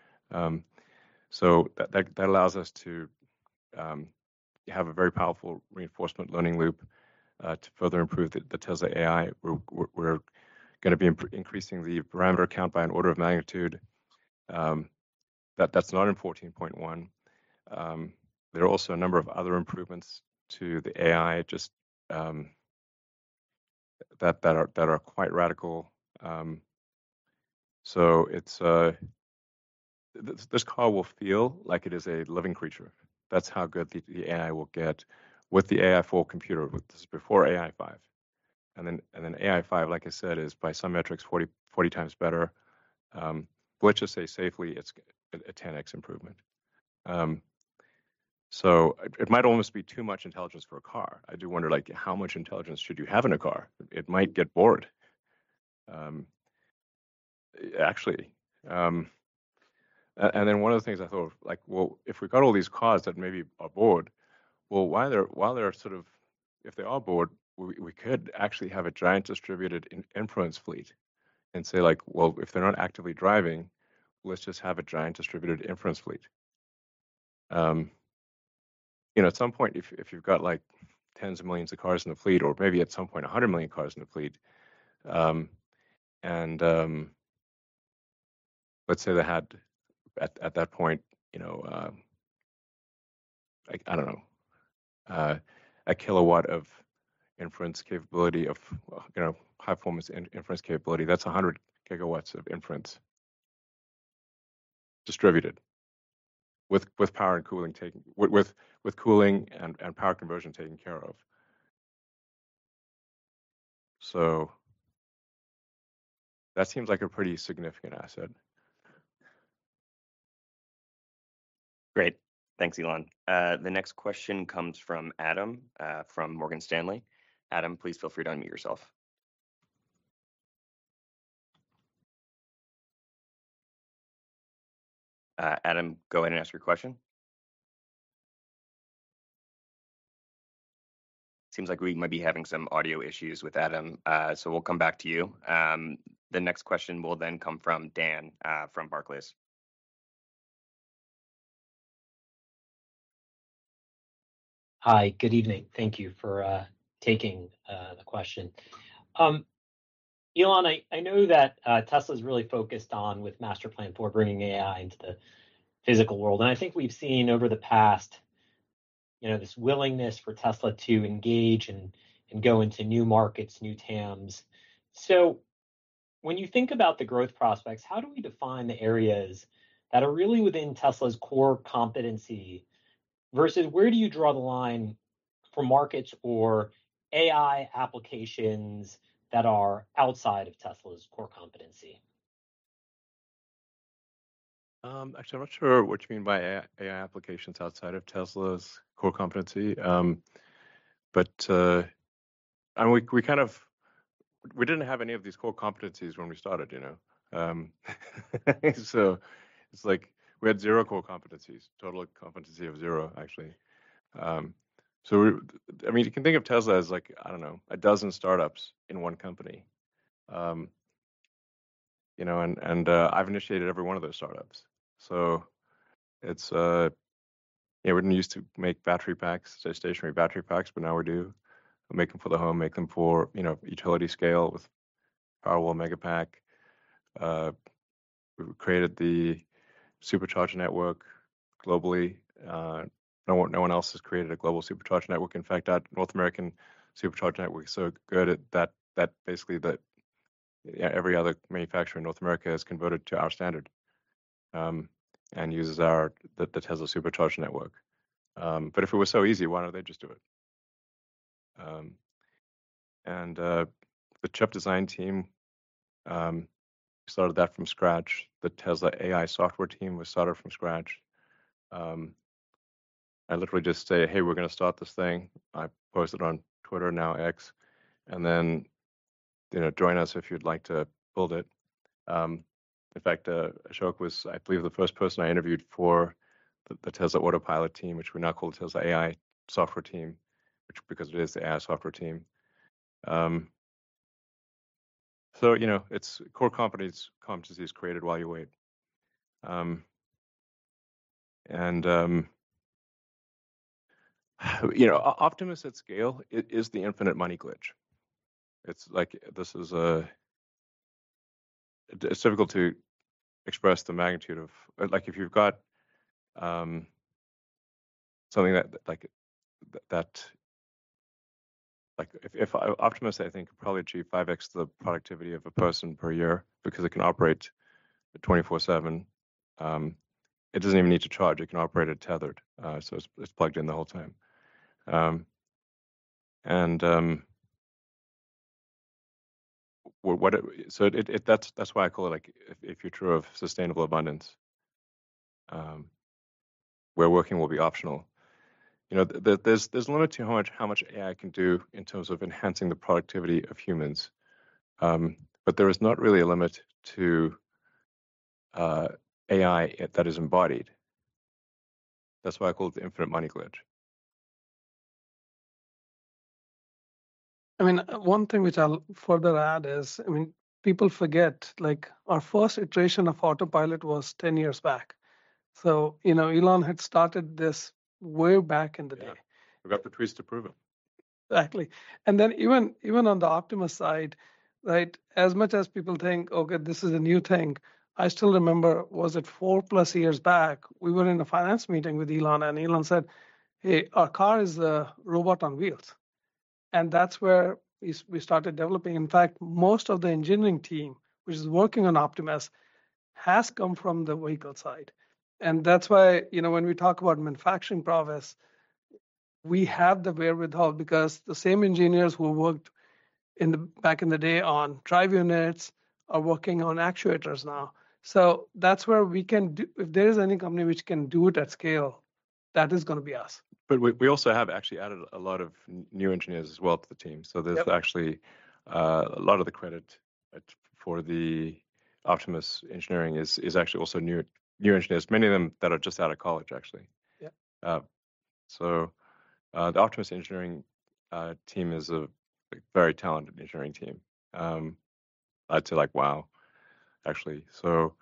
S2: So that allows us to have a very powerful reinforcement learning loop to further improve the Tesla AI. We're going to be increasing the parameter count by an order of magnitude. That's not in 14.1. there are also a number of other improvements to the AI, just that are quite radical. So it's this car will feel like it is a living creature. That's how good the AI will get with the AI4 computer. This is before AI5, and then AI5, like I said, is by some metrics 40 times better. Let's just say safely, it's a 10x improvement. So it might almost be too much intelligence for a car. I do wonder, like, how much intelligence should you have in a car? It might get bored. Actually, and then one of the things I thought, like, well, if we got all these cars that maybe are bored, well, while they're sort of, if they are bored, we could actually have a giant distributed inference fleet, and say, like, well, if they're not actively driving, let's just have a giant distributed inference fleet. At some point, if you've got like tens of millions of cars in the fleet, or maybe at some point 100 million cars in the fleet, and let's say they had at that point, I don't know, a kilowatt of inference capability of high performance inference capability. That's 100 gigawatts of inference distributed with power and cooling taken with cooling and power conversion taken care of. So that seems like a pretty significant asset.
S1: Great. Thanks, Elon. The next question comes from Adam from Morgan Stanley. Adam, please feel free to unmute yourself. Adam, go ahead and ask your question. Seems like we might be having some audio issues with Adam, so we'll come back to you. The next question will then come from Dan from Barclays.
S8: Hi, good evening. Thank you for taking the question. Elon, I know that Tesla's really focused on with Master Plan 4 bringing AI into the physical world, and I think we've seen over the past, this willingness for Tesla to engage and go into new markets, new TAMs. So when you think about the growth prospects, how do we define the areas that are really within Tesla's core competency versus where do you draw the line for markets or AI applications that are outside of Tesla's core competency?
S2: Actually, I'm not sure what you mean by AI applications outside of Tesla's core competency. But I mean, we didn't have any of these core competencies when we started, So it's like we had zero core competencies, total competency of zero, actually. So I mean, you can think of Tesla as like, I don't know, a dozen startups in one company. And I've initiated every one of those startups. So it's we didn't used to make battery packs, so stationary battery packs, but now we do. We make them for the home, make them for utility scale with Powerwall Megapack. We've created the supercharger network globally. No one else has created a global supercharger network. In fact, that North American supercharger network is so good at that basically every other manufacturer in North America has converted to our standard. And uses the Tesla supercharger network. But if it was so easy, why don't they just do it? And the chip design team started that from scratch. The Tesla AI software team was started from scratch. I literally just say, hey, we're going to start this thing. I post it on Twitter, now X, and then join us if you'd like to build it. In fact, Ashok was, I believe, the first person I interviewed for the Tesla Autopilot team, which we now call the Tesla AI software team, because it is the AI software team. So it's core competencies created while you wait. Optimus at scale is the infinite money glitch. It's like it's difficult to express the magnitude of, like, if you've got something that if Optimus, I think, could probably achieve 5x the productivity of a person per year because it can operate 24/7. It doesn't even need to charge; it can operate it tethered, so it's plugged in the whole time. That's why I call it like a future of sustainable abundance, where working will be optional. There's a limit to how much AI can do in terms of enhancing the productivity of humans, but there is not really a limit to AI that is embodied. That's why I call it the infinite money glitch.
S3: I mean, one thing which I'll further add is, I mean, people forget, like, our first iteration of autopilot was 10 years back. So, Elon had started this way back in the day.
S2: We've got the tweets to prove it.
S3: Exactly. And then even on the Optimus side, right, as much as people think, okay, this is a new thing, I still remember, was it 4+ years back, we were in a finance meeting with Elon, and Elon said, hey, our car is a robot on wheels. And that's where we started developing. In fact, most of the engineering team, which is working on Optimus, has come from the vehicle side. And that's why, when we talk about manufacturing prowess, we have the wherewithal because the same engineers who worked back in the day on drive units are working on actuators now. So that's where we can do, if there is any company which can do it at scale, that is going to be us.
S2: But we also have actually added a lot of new engineers as well to the team. So there's actually a lot of the credit for the Optimus engineering is actually also new engineers, many of them that are just out of college, actually.
S3: Yeah.
S2: So the Optimus engineering team is a very talented engineering team. I'd say like, wow, actually. So,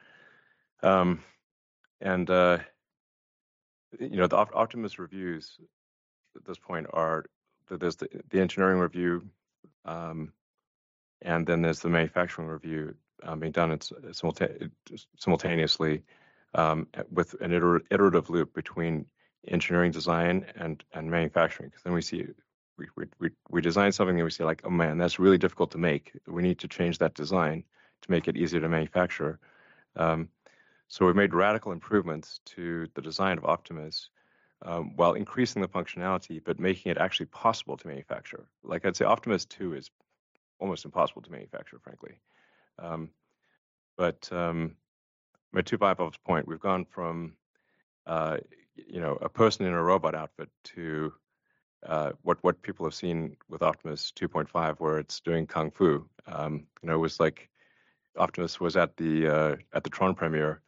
S2: the Optimus reviews at this point are there's the engineering review, and then there's the manufacturing review being done simultaneously with an iterative loop between engineering design and manufacturing. Because then we see we design something and we see like, oh man, that's really difficult to make. We need to change that design to make it easier to manufacture. So we've made radical improvements to the design of Optimus while increasing the functionality, but making it actually possible to manufacture. Like I'd say Optimus 2 is almost impossible to manufacture, frankly. But to Vaibhav's point, we've gone from a person in a robot outfit to what people have seen with Optimus 2.5, where it's doing kung fu. It was like Optimus was at the Tron premiere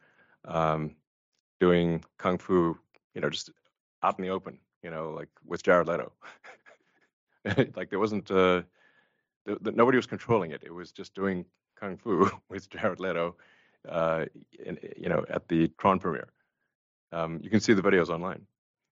S2: doing kung fu, just out in the open, like with Jared Leto. Like there wasn't nobody was controlling it. It was just doing kung fu with Jared Leto, at the Tron premiere. You can see the videos online.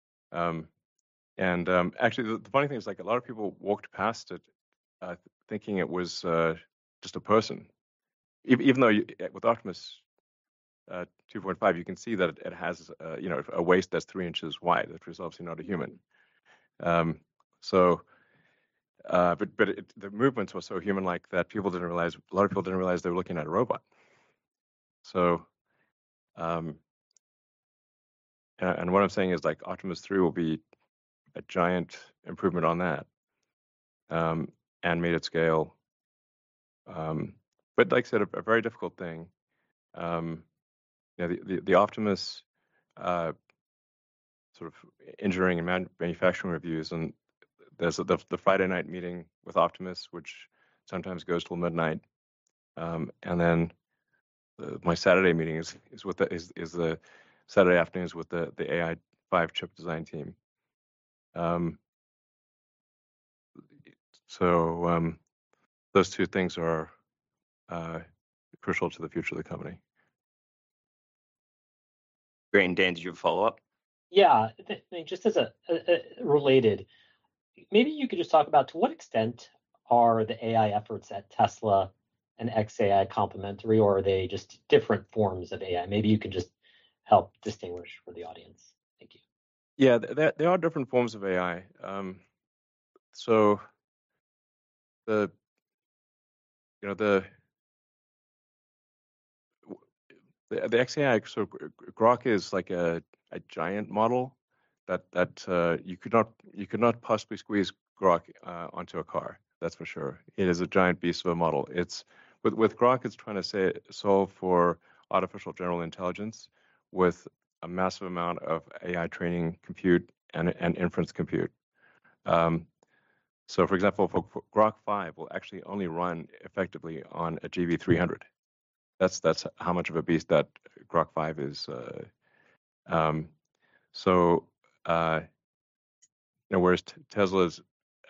S2: Actually, the funny thing is, like, a lot of people walked past it thinking it was just a person, even though with Optimus 2.5, you can see that it has a waist that's 3 inches wide, which is obviously not a human. But the movements were so human-like that a lot of people didn't realize they were looking at a robot. So, and what I'm saying is, like, Optimus 3 will be a giant improvement on that, and made at scale. But like I said, a very difficult thing. The Optimus sort of engineering and manufacturing reviews, and there's the Friday night meeting with Optimus, which sometimes goes till midnight, and then my Saturday meeting is the Saturday afternoons with the AI 5 chip design team. So those two things are crucial to the future of the company.
S1: Great. And Dan, did you have a follow-up?
S8: Yeah, just as a related, maybe you could just talk about to what extent are the AI efforts at Tesla and xAI complementary, or are they just different forms of AI? Maybe you can just help distinguish for the audience. Thank you.
S2: Yeah, there are different forms of AI. So the the XAI, so Grok is like a giant model that you could not possibly squeeze Grok onto a car. That's for sure. It is a giant beast of a model. It's with Grok, it's trying to solve for artificial general intelligence with a massive amount of AI training compute and inference compute. So, for example, for Grok 5 will actually only run effectively on a GB300. That's how much of a beast that Grok 5 is. So, whereas Tesla's,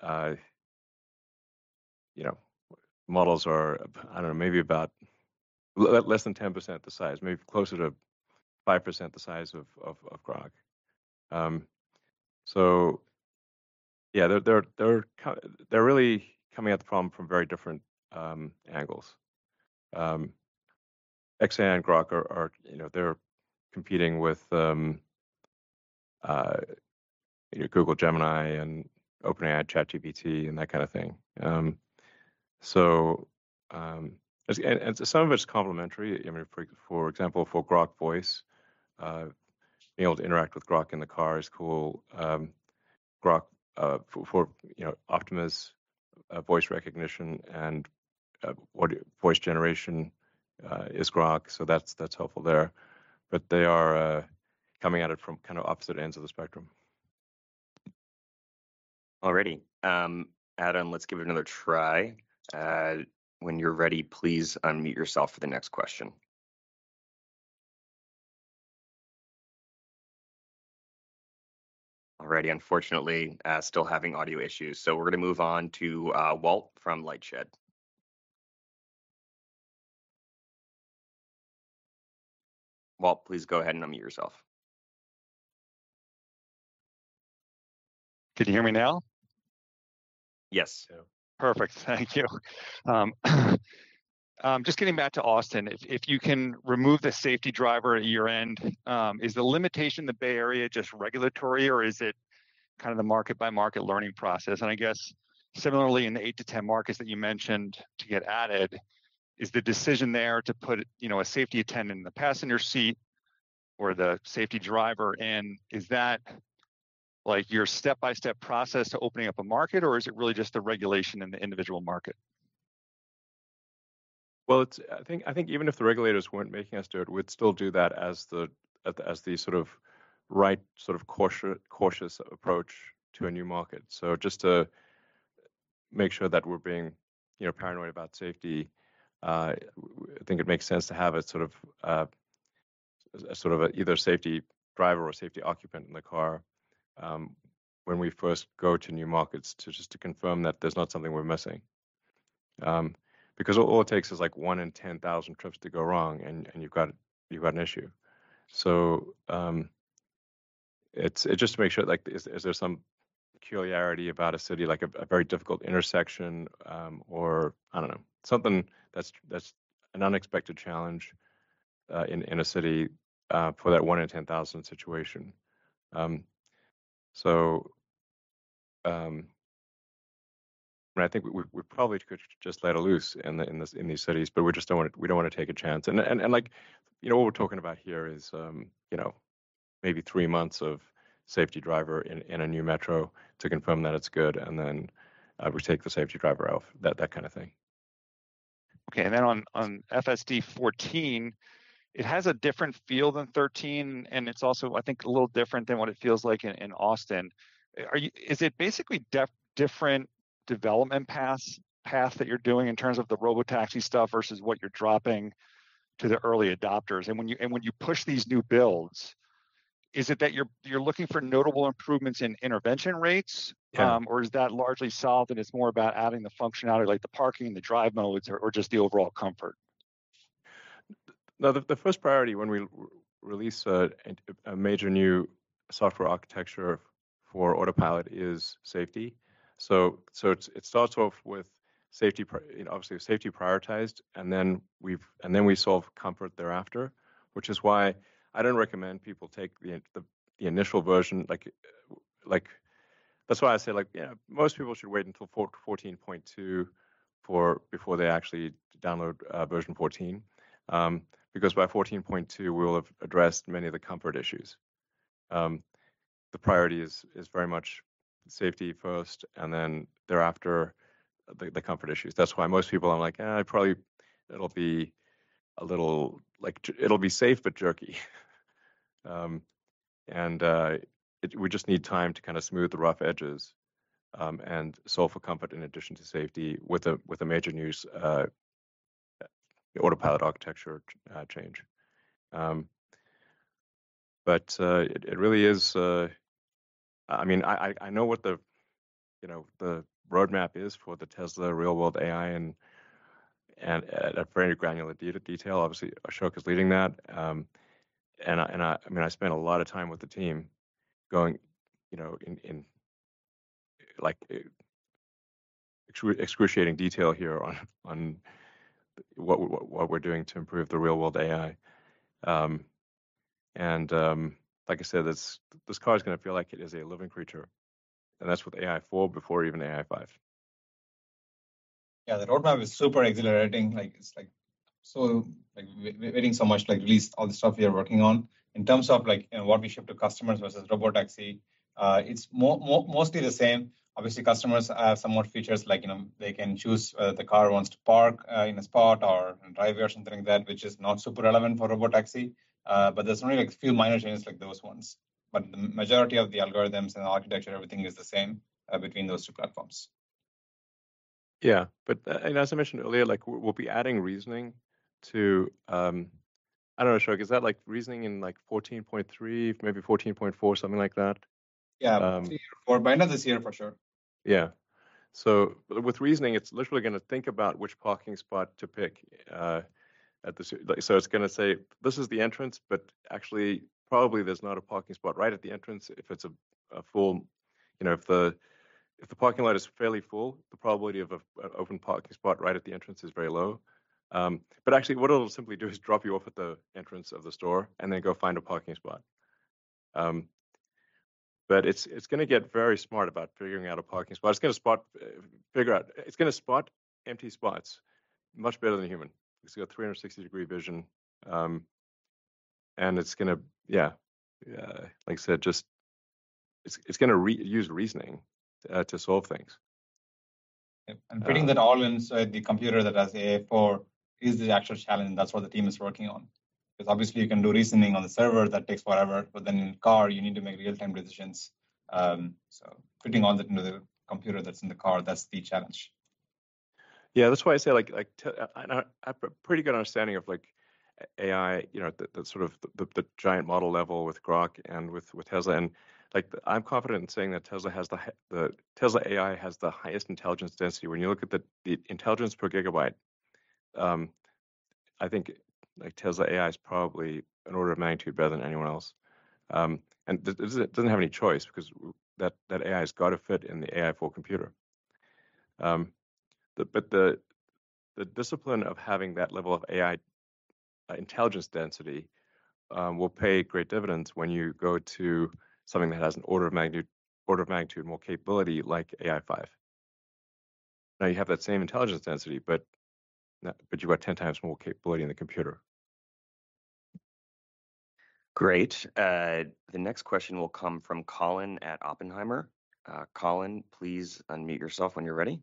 S2: models are, I don't know, maybe about less than 10% the size, maybe closer to 5% the size of Grok. So, yeah, they're really coming at the problem from very different angles. XAI and Grok are they're competing with Google Gemini and OpenAI ChatGPT and that kind of thing. So and some of it's complementary. I mean, for example, for Grok Voice, being able to interact with Grok in the car is cool. Grok for Optimus voice recognition and voice generation is Grok, so that's helpful there. But they are coming at it from kind of opposite ends of the spectrum.
S1: Alrighty. Adam, let's give it another try. When you're ready, please unmute yourself for the next question. Alrighty, unfortunately, still having audio issues. So we're going to move on to Walt from Lightshed. Walt, please go ahead and unmute yourself.
S9: Can you hear me now?
S1: Yes.
S9: Perfect. Thank you. Just getting back to Austin, if you can remove the safety driver at your end, is the limitation in the Bay Area just regulatory, or is it kind of the market by market learning process? And I guess similarly in the 8 to 10 markets that you mentioned to get added, is the decision there to put a safety attendant in the passenger seat or the safety driver in? Is that like your step-by-step process to opening up a market, or is it really just the regulation in the individual market?
S2: Well, I think even if the regulators weren't making us do it, we'd still do that as the sort of right sort of cautious approach to a new market. So just to make sure that we're being paranoid about safety, I think it makes sense to have a sort of either safety driver or safety occupant in the car when we first go to new markets to confirm that there's not something we're missing. Because all it takes is like 1 in 10,000 trips to go wrong, and you've got an issue. So it's just to make sure, like, is there some peculiarity about a city, like a very difficult intersection, or I don't know, something that's an unexpected challenge in a city for that 1 in 10,000 situation. I think we probably could just let it loose in these cities, but we don't want to take a chance. And like what we're talking about here is maybe 3 months of safety driver in a new metro to confirm that it's good, and then we take the safety driver out, that kind of thing.
S9: Okay, and then on FSD 14, it has a different feel than 13, and it's also, I think, a little different than what it feels like in Austin. Is it basically different development path that you're doing in terms of the robotaxi stuff versus what you're dropping to the early adopters? And when you push these new builds, is it that you're looking for notable improvements in intervention rates, or is that largely solved and it's more about adding the functionality like the parking, the drive modes, or just the overall comfort?
S2: No, the first priority when we release a major new software architecture for Autopilot is safety. So it starts off with safety, obviously safety prioritized, and then we solve comfort thereafter, which is why I don't recommend people take the the initial version, like that's why I say most people should wait until 14.2 before they actually download version 14, because by 14.2 we'll have addressed many of the comfort issues. The priority is very much safety first, and then thereafter the comfort issues. That's why most people, I'm like, it'll be a little it'll be safe but jerky, and we just need time to kind of smooth the rough edges and solve for comfort in addition to safety with a major news autopilot architecture change. But it really is. I mean, I know what the roadmap is for the Tesla real world AI, and at very granular detail. Obviously, Ashok is leading that, and I mean, I spent a lot of time with the team going, in like excruciating detail here on what we're doing to improve the real world AI. Like I said, this car is going to feel like it is a living creature, and that's with AI 4 before even AI 5.
S4: Yeah, the roadmap is super exhilarating. It's waiting so much, release all the stuff we are working on in terms of what we ship to customers versus Robotaxi. It's mostly the same. Obviously, customers have some more features they can choose the car wants to park in a spot or driveway or something like that, which is not super relevant for Robotaxi. But there's only a few minor changes like those ones. But the majority of the algorithms and the architecture, everything is the same between those two platforms.
S2: Yeah, but and as I mentioned earlier, we'll be adding reasoning to I don't know, Ashok, is that reasoning in 14.3, maybe 14.4, something like that?
S4: Yeah, for by end of this year for sure.
S2: Yeah. So with reasoning, it's literally going to think about which parking spot to pick so it's going to say this is the entrance, but actually probably there's not a parking spot right at the entrance. If it's a full, if the parking lot is fairly full, the probability of an open parking spot right at the entrance is very low. But actually, what it'll simply do is drop you off at the entrance of the store and then go find a parking spot. But it's going to get very smart about figuring out a parking spot. It's going to spot empty spots much better than a human. It's got 360-degree vision, and it's going to, like I said, just it's going to use reasoning to solve things.
S4: And putting that all inside the computer that has AI4 is the actual challenge. That's what the team is working on. Because obviously you can do reasoning on the server that takes forever, but then in the car you need to make real-time decisions. So putting all that into the computer that's in the car, that's the challenge.
S2: Yeah, that's why I say I have a pretty good understanding of AI, the sort of the giant model level with Grok and with Tesla, and I'm confident in saying that Tesla has the Tesla AI has the highest intelligence density. When you look at the intelligence per gigabyte, I think Tesla AI is probably an order of magnitude better than anyone else. And it doesn't have any choice because that AI has got to fit in the AI4 computer. But the discipline of having that level of AI intelligence density will pay great dividends when you go to something that has an order of magnitude more capability like AI5. Now you have that same intelligence density, but you've got 10 times more capability in the computer.
S1: Great. The next question will come from Colin at Oppenheimer. Colin, please unmute yourself when you're ready.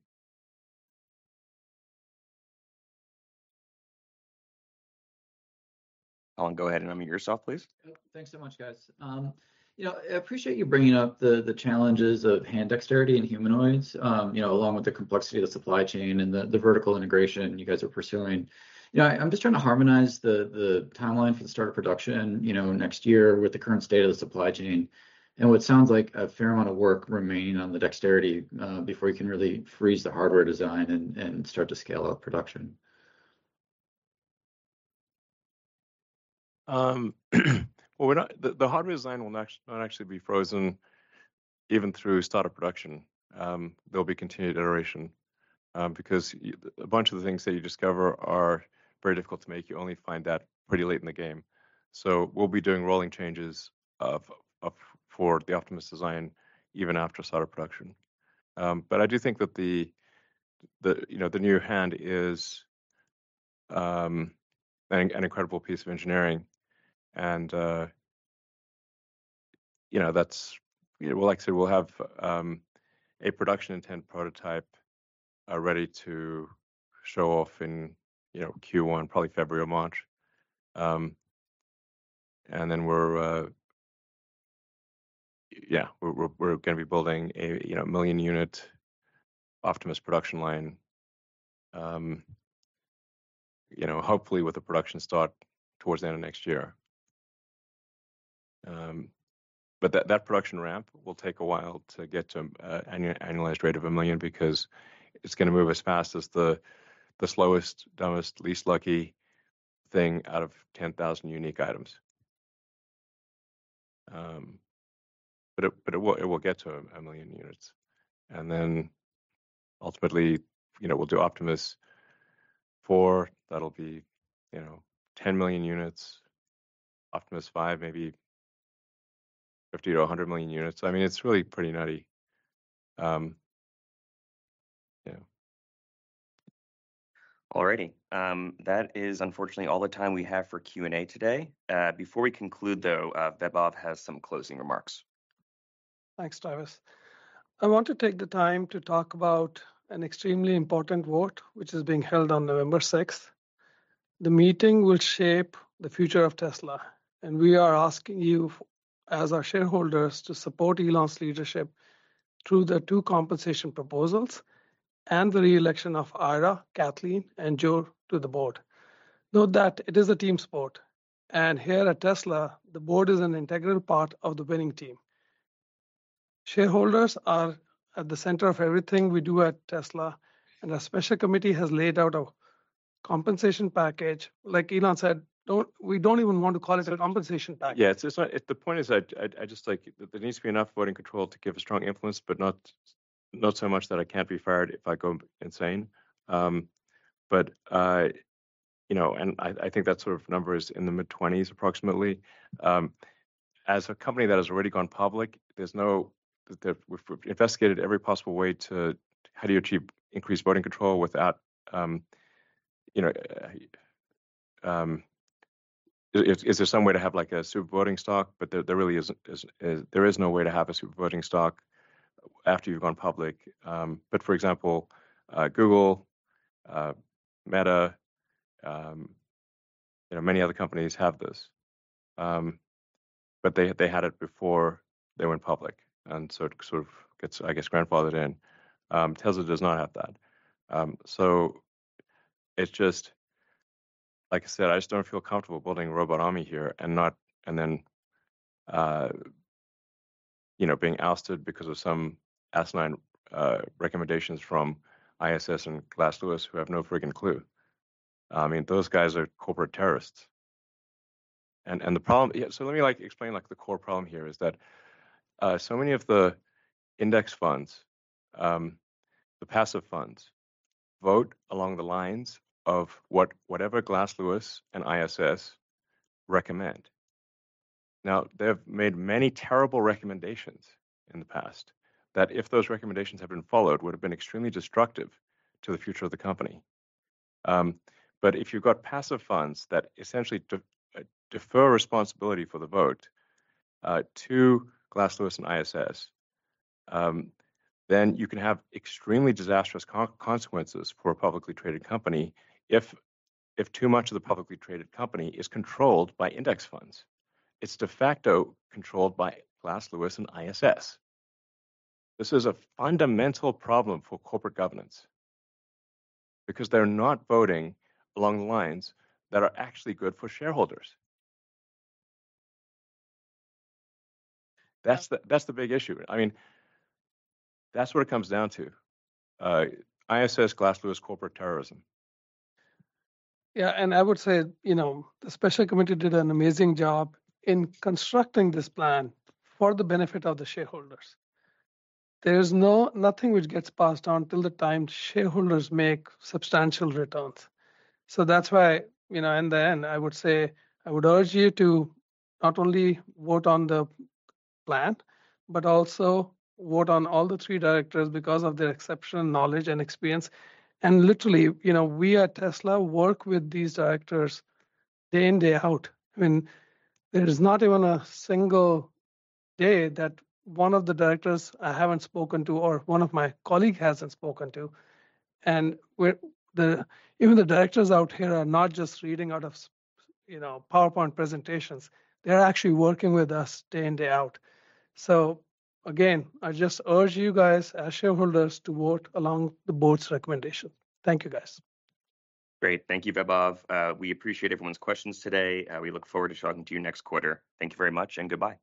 S1: Colin, go ahead and unmute yourself, please.
S10: Thanks so much, guys. I appreciate you bringing up the challenges of hand dexterity in humanoids, along with the complexity of the supply chain and the vertical integration you guys are pursuing. I'm just trying to harmonize the timeline for the start of production, next year with the current state of the supply chain and what sounds like a fair amount of work remaining on the dexterity before you can really freeze the hardware design and start to scale up production.
S2: Well, the hardware design will not actually be frozen even through start of production. There'll be continued iteration because a bunch of the things that you discover are very difficult to make. You only find that pretty late in the game. So we'll be doing rolling changes for the Optimus design even after start of production. But I do think that the new hand is an incredible piece of engineering, and that's well, like I said, we'll have a production intent prototype ready to show off in Q1, probably February or March, and then we're going to be building a million unit Optimus production line. Hopefully with a production start towards the end of next year. But that production ramp will take a while to get to annualized rate of 1 million, because it's going to move as fast as the slowest, dumbest, least lucky thing out of 10,000 unique items. But it will get to 1 million units, and then ultimately, we'll do Optimus 4. That'll be 10 million units. Optimus 5 maybe 50 to 100 million units. I mean, it's really pretty nutty.
S1: Alrighty. That is unfortunately all the time we have for Q&A today. Before we conclude, though, Vaibhav has some closing remarks.
S3: Thanks, Travis. I want to take the time to talk about an extremely important vote, which is being held on November 6th. The meeting will shape the future of Tesla, and we are asking you, as our shareholders, to support Elon's leadership through the 2 compensation proposals and the re-election of Ira, Kathleen, and Joe to the board. Note that it is a team sport, and here at Tesla, the board is an integral part of the winning team. Shareholders are at the center of everything we do at Tesla, and our special committee has laid out a compensation package. Like Elon said, we don't even want to call it a compensation package.
S2: Yeah, it's not. The point is, I just like there needs to be enough voting control to give a strong influence, but not so much that I can't be fired if I go insane. But and I think that sort of number is in the mid-20s approximately. As a company that has already gone public, we've investigated every possible way to how do you achieve increased voting control without is there some way to have like a super voting stock? But there really isn't. There is no way to have a super voting stock after you've gone public. But for example, Google, Meta, many other companies have this, but they had it before they went public, and so it sort of gets, I guess, grandfathered in. Tesla does not have that, so it's just like I said, I just don't feel comfortable building a robot army here and then being ousted because of some asinine recommendations from ISS and Glass Lewis, who have no friggin' clue. I mean, those guys are corporate terrorists. And the problem, so let me explain the core problem here is that so many of the index funds, the passive funds, vote along the lines of whatever Glass Lewis and ISS recommend. Now, they've made many terrible recommendations in the past that, if those recommendations had been followed, would have been extremely destructive to the future of the company. But if you've got passive funds that essentially defer responsibility for the vote to Glass Lewis and ISS, then you can have extremely disastrous consequences for a publicly traded company if too much of the publicly traded company is controlled by index funds. It's de facto controlled by Glass Lewis and ISS. This is a fundamental problem for corporate governance because they're not voting along the lines that are actually good for shareholders. That's the big issue. I mean, that's what it comes down to. ISS, Glass Lewis, corporate terrorism.
S3: Yeah, and I would say, the special committee did an amazing job in constructing this plan for the benefit of the shareholders. There's nothing which gets passed on till the time shareholders make substantial returns. So that's why, in the end, I would urge you to not only vote on the plan, but also vote on all the 3 directors because of their exceptional knowledge and experience. And literally, we at Tesla work with these directors day in, day out. I mean, there is not even a single day that one of the directors I haven't spoken to or one of my colleague hasn't spoken to. And even the directors out here are not just reading out of PowerPoint presentations. They're actually working with us day in, day out. So again, I just urge you guys as shareholders to vote along the board's recommendation. Thank you, guys.
S1: Great. Thank you, Vaibhav. We appreciate everyone's questions today. We look forward to talking to you next quarter. Thank you very much and goodbye.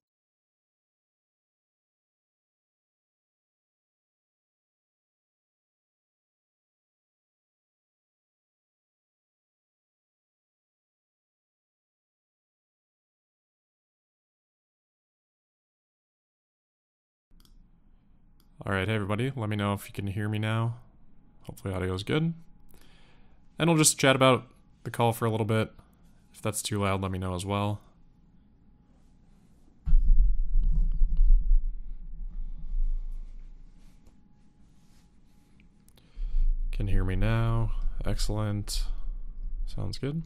S11: All right, hey everybody, let me know if you can hear me now. Hopefully audio is good. And we'll just chat about the call for a little bit. If that's too loud, let me know as well. Can hear me now. Excellent. Sounds good.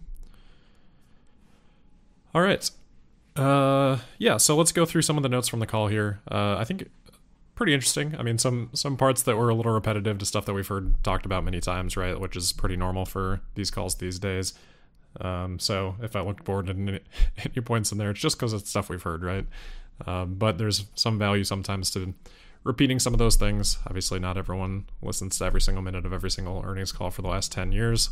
S11: All right. Yeah, so let's go through some of the notes from the call here. I think pretty interesting. I mean, some parts that were a little repetitive to stuff that we've heard talked about many times, right? Which is pretty normal for these calls these days. So if I looked bored at any points in there, it's just because it's stuff we've heard, right? But there's some value sometimes to repeating some of those things. Obviously, not everyone listens to every single minute of every single earnings call for the last 10 years.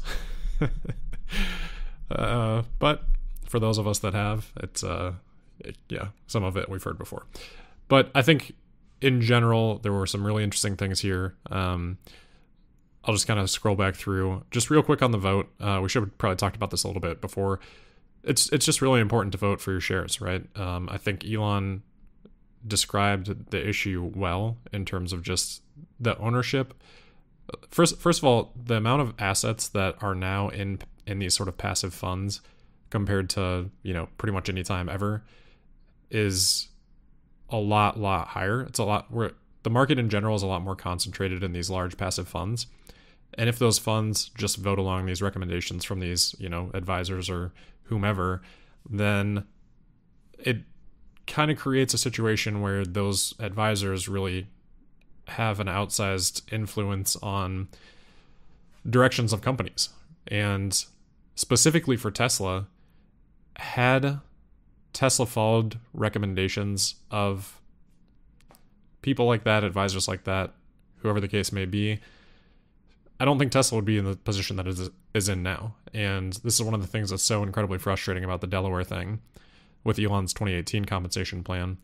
S11: But for those of us that have, yeah, some of it we've heard before. But I think in general, there were some really interesting things here. I'll just kind of scroll back through. Just real quick on the vote. We should have probably talked about this a little bit before. It's just really important to vote for your shares, right? I think Elon described the issue well in terms of just the ownership. First of all, the amount of assets that are now in these sort of passive funds compared to, pretty much any time ever is a lot higher. It's a lot where the market in general is a lot more concentrated in these large passive funds. And if those funds just vote along these recommendations from these, advisors or whomever, then it kind of creates a situation where those advisors really have an outsized influence on directions of companies. And specifically for Tesla, had Tesla followed recommendations of people like that, advisors like that, whoever the case may be, I don't think Tesla would be in the position that it is in now. And this is one of the things that's so incredibly frustrating about the Delaware thing with Elon's 2018 compensation plan.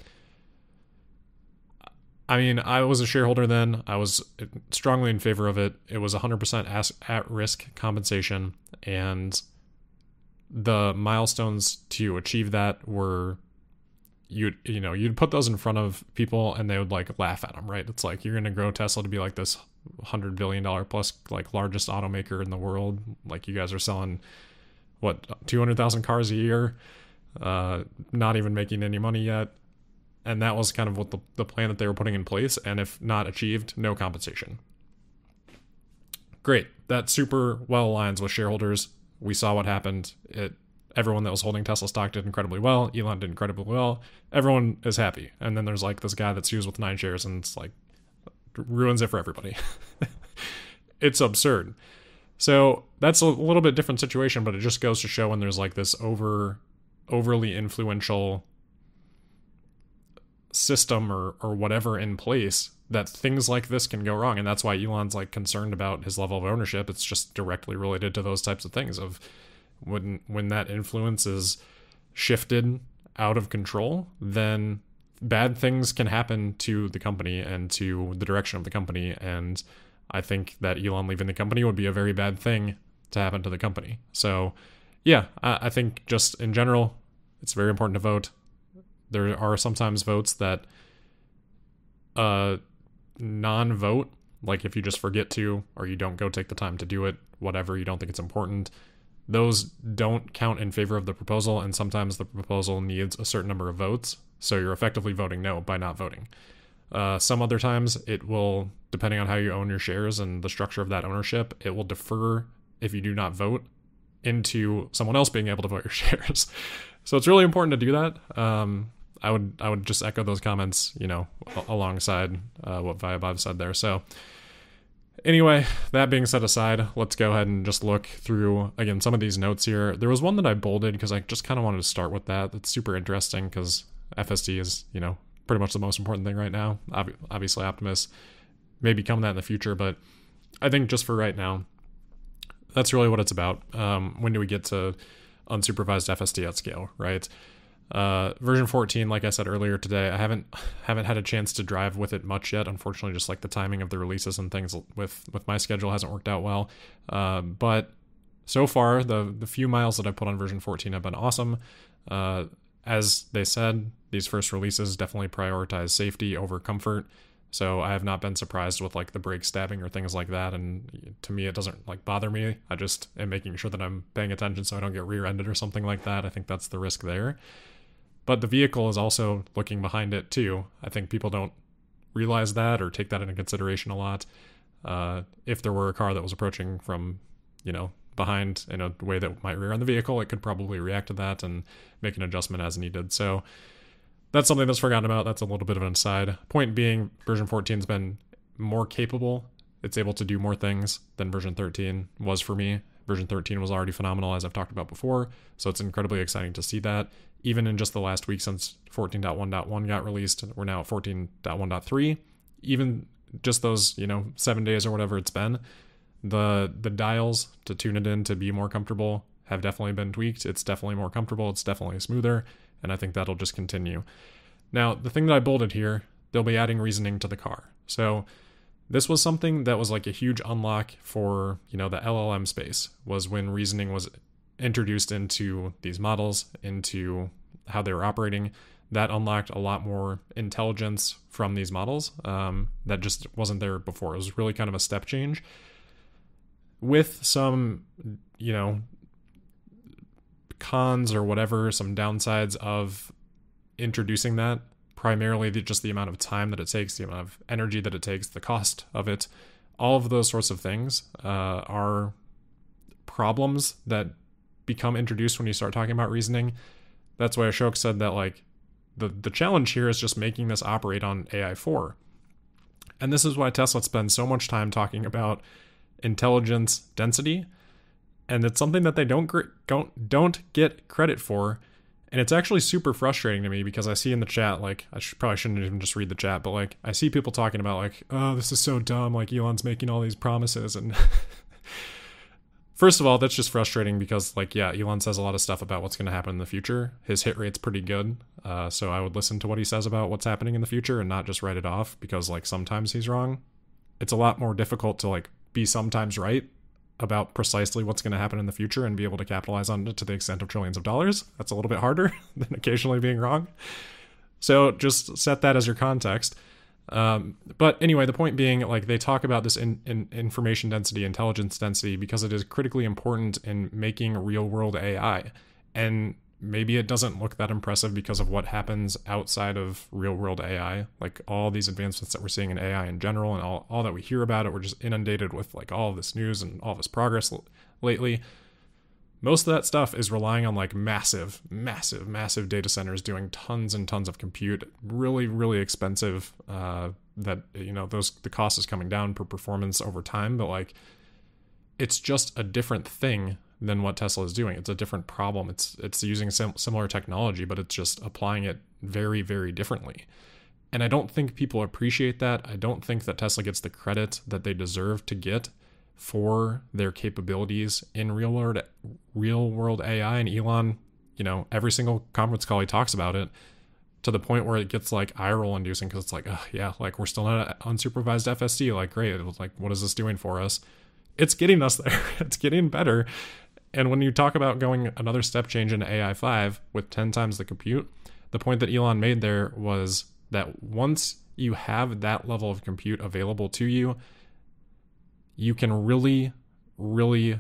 S11: I mean, I was a shareholder then. I was strongly in favor of it. It was 100% at-risk compensation, and the milestones to achieve that were you'd put those in front of people and they would laugh at them, right? It's like, you're going to grow Tesla to be like this $100 billion plus largest automaker in the world. Like, you guys are selling 200,000 cars a year, not even making any money yet. And that was kind of what the plan that they were putting in place. And if not achieved, no compensation. Great. That super well aligns with shareholders. We saw what happened. Everyone that was holding Tesla stock did incredibly well. Elon did incredibly well. Everyone is happy. And then there's this guy that's used with 9 shares and it's ruins it for everybody. It's absurd. So that's a little bit different situation, but it just goes to show when there's this overly influential system or whatever in place, that things like this can go wrong. And that's why Elon's concerned about his level of ownership. It's just directly related to those types of things of when that influence is shifted out of control, then bad things can happen to the company and to the direction of the company. And I think that Elon leaving the company would be a very bad thing to happen to the company. So yeah, I think just in general, it's very important to vote. There are sometimes votes that non-vote, if you just forget to, or you don't go take the time to do it, whatever, you don't think it's important, those don't count in favor of the proposal, and sometimes the proposal needs a certain number of votes So you're effectively voting no by not voting. Some other times it will, depending on how you own your shares and the structure of that ownership, it will defer if you do not vote into someone else being able to vote your shares. So it's really important to do that. I would just echo those comments, alongside what Vaibhav said there. So anyway, that being set aside, let's go ahead and just look through, again, some of these notes here. There was one that I bolded because I just kind of wanted to start with that. That's super interesting because FSD is, pretty much the most important thing right now. Obviously, Optimus may become that in the future, but I think just for right now, that's really what it's about. When do we get to unsupervised FSD at scale, right? Version 14, like I said earlier today, I haven't had a chance to drive with it much yet. Unfortunately, just like the timing of the releases and things with my schedule hasn't worked out well. But so far, the few miles that I've put on version 14 have been awesome. As they said, these first releases definitely prioritize safety over comfort. So I have not been surprised with like the brake stabbing or things like that. And to me, it doesn't like bother me. I just am making sure that I'm paying attention so I don't get rear-ended or something like that. I think that's the risk there. But the vehicle is also looking behind it too. I think people don't realize that or take that into consideration a lot. If there were a car that was approaching from, behind in a way that might rear end the vehicle, it could probably react to that and make an adjustment as needed. So that's something that's forgotten about. That's a little bit of an aside. Point being, version 14 has been more capable. It's able to do more things than version 13 was for me. Version 13 was already phenomenal, as I've talked about before. So it's incredibly exciting to see that. Even in just the last week since 14.1.1 got released, we're now at 14.1.3. Even just those, 7 days or whatever it's been, the dials to tune it in to be more comfortable have definitely been tweaked. It's definitely more comfortable. It's definitely smoother. And I think that'll just continue. Now, the thing that I bolded here, they'll be adding reasoning to the car. So this was something that was like a huge unlock for, the LLM space, was when reasoning was introduced into these models, into how they were operating. That unlocked a lot more intelligence from these models that just wasn't there before. It was really kind of a step change with some, cons or whatever, some downsides of introducing that. Primarily just the amount of time that it takes, the amount of energy that it takes, the cost of it. All of those sorts of things are problems that become introduced when you start talking about reasoning. That's why Ashok said that like the challenge here is just making this operate on AI4. And this is why Tesla spends so much time talking about intelligence density. And it's something that they don't get credit for. And it's actually super frustrating to me because I see in the chat, like, probably shouldn't even just read the chat, but like, I see people talking about like, oh, this is so dumb. Like Elon's making all these promises. And first of all, that's just frustrating because like, yeah, Elon says a lot of stuff about what's going to happen in the future. His hit rate's pretty good. So I would listen to what he says about what's happening in the future and not just write it off because like sometimes he's wrong. It's a lot more difficult to like be sometimes right about precisely what's going to happen in the future and be able to capitalize on it to the extent of trillions of dollars. That's a little bit harder than occasionally being wrong. So just set that as your context. But anyway, the point being, like, they talk about this in information density, intelligence density, because it is critically important in making real world AI. And maybe it doesn't look that impressive because of what happens outside of real world AI, like all these advancements that we're seeing in AI in general and all that we hear about it. We're just inundated with like all of this news and all this progress lately. Most of that stuff is relying on like massive data centers doing tons and tons of compute, really, really expensive, that, the cost is coming down per performance over time, but like, it's just a different thing than what Tesla is doing. It's a different problem. It's using similar technology, but it's just applying it very, very differently. And I don't think people appreciate that. I don't think that Tesla gets the credit that they deserve to get for their capabilities in real world AI. And Elon, every single conference call he talks about it, to the point where it gets like eye roll inducing because it's like, oh yeah, like we're still not at unsupervised FSD. Like, great. Like, what is this doing for us? It's getting us there. It's getting better. And when you talk about going another step change into AI5 with 10 times the compute, the point that Elon made there was that once you have that level of compute available to you, you can really, really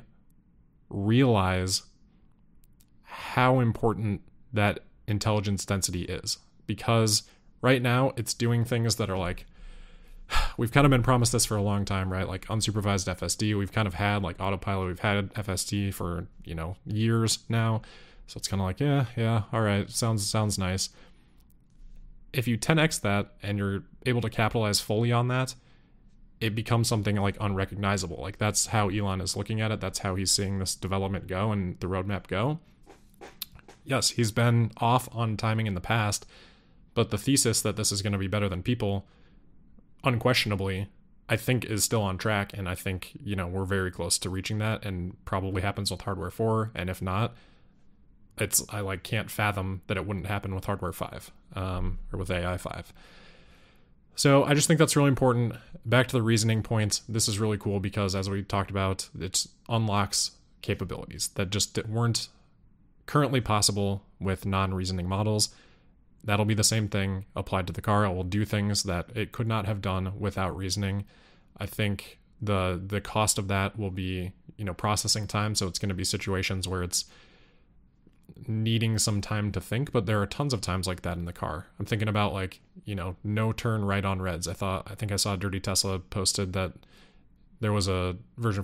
S11: realize how important that intelligence density is. because right now it's doing things that are like, we've kind of been promised this for a long time, right? Like unsupervised FSD, we've kind of had like autopilot, we've had FSD for, years now. So it's kind of like, yeah, all right, sounds nice. If you 10x that and you're able to capitalize fully on that, it becomes something like unrecognizable. Like that's how Elon is looking at it. That's how he's seeing this development go and the roadmap go. Yes, he's been off on timing in the past, but the thesis that this is going to be better than people, unquestionably, I think is still on track. And I think, we're very close to reaching that, and probably happens with hardware 4. And if not, I can't fathom that it wouldn't happen with hardware 5, or with AI 5. So I just think that's really important. Back to the reasoning point, this is really cool because, as we talked about, it unlocks capabilities that just weren't currently possible with non-reasoning models. That'll be the same thing applied to the car. It will do things that it could not have done without reasoning. I think the cost of that will be, processing time. So it's going to be situations where it's needing some time to think, but there are tons of times like that in the car. I'm thinking about no turn right on reds. I think I saw Dirty Tesla posted that there was a version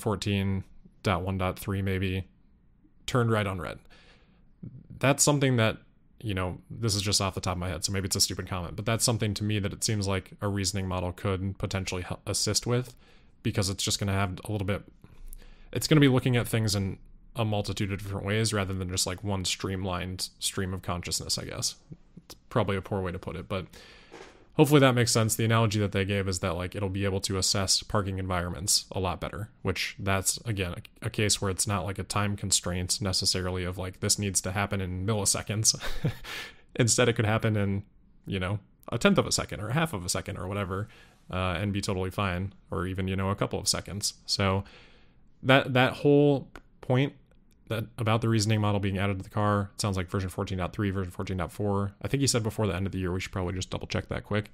S11: 14.1.3 maybe turned right on red. That's something that, this is just off the top of my head, so maybe it's a stupid comment, but that's something to me that it seems like a reasoning model could potentially assist with, because it's just going to have a little bit, it's going to be looking at things in a multitude of different ways rather than just like one streamlined stream of consciousness, I guess. It's probably a poor way to put it, but hopefully that makes sense. The analogy that they gave is that like it'll be able to assess parking environments a lot better, which that's, again, a case where it's not like a time constraint necessarily of like this needs to happen in milliseconds. Instead, it could happen in, a tenth of a second or a half of a second or whatever, and be totally fine, or even, a couple of seconds. So that whole point that about the reasoning model being added to the car, it sounds like version 14.3, version 14.4. I think he said before the end of the year. We should probably just double check that quick.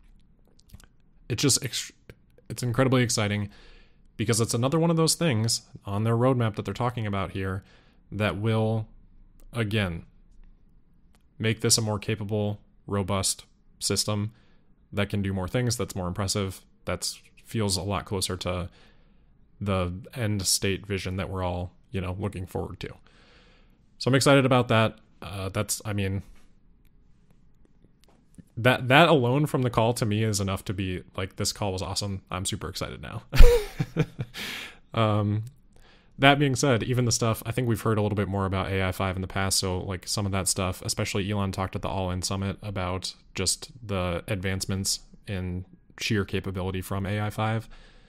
S11: It's incredibly exciting because it's another one of those things on their roadmap that they're talking about here that will, again, make this a more capable, robust system that can do more things, that's more impressive, that feels a lot closer to the end state vision that we're all, looking forward to. So I'm excited about that. That alone from the call to me is enough to be like, this call was awesome. I'm super excited now. That being said, even the stuff, I think we've heard a little bit more about AI 5 in the past. So like some of that stuff, especially Elon talked at the All In Summit about just the advancements in sheer capability from AI 5.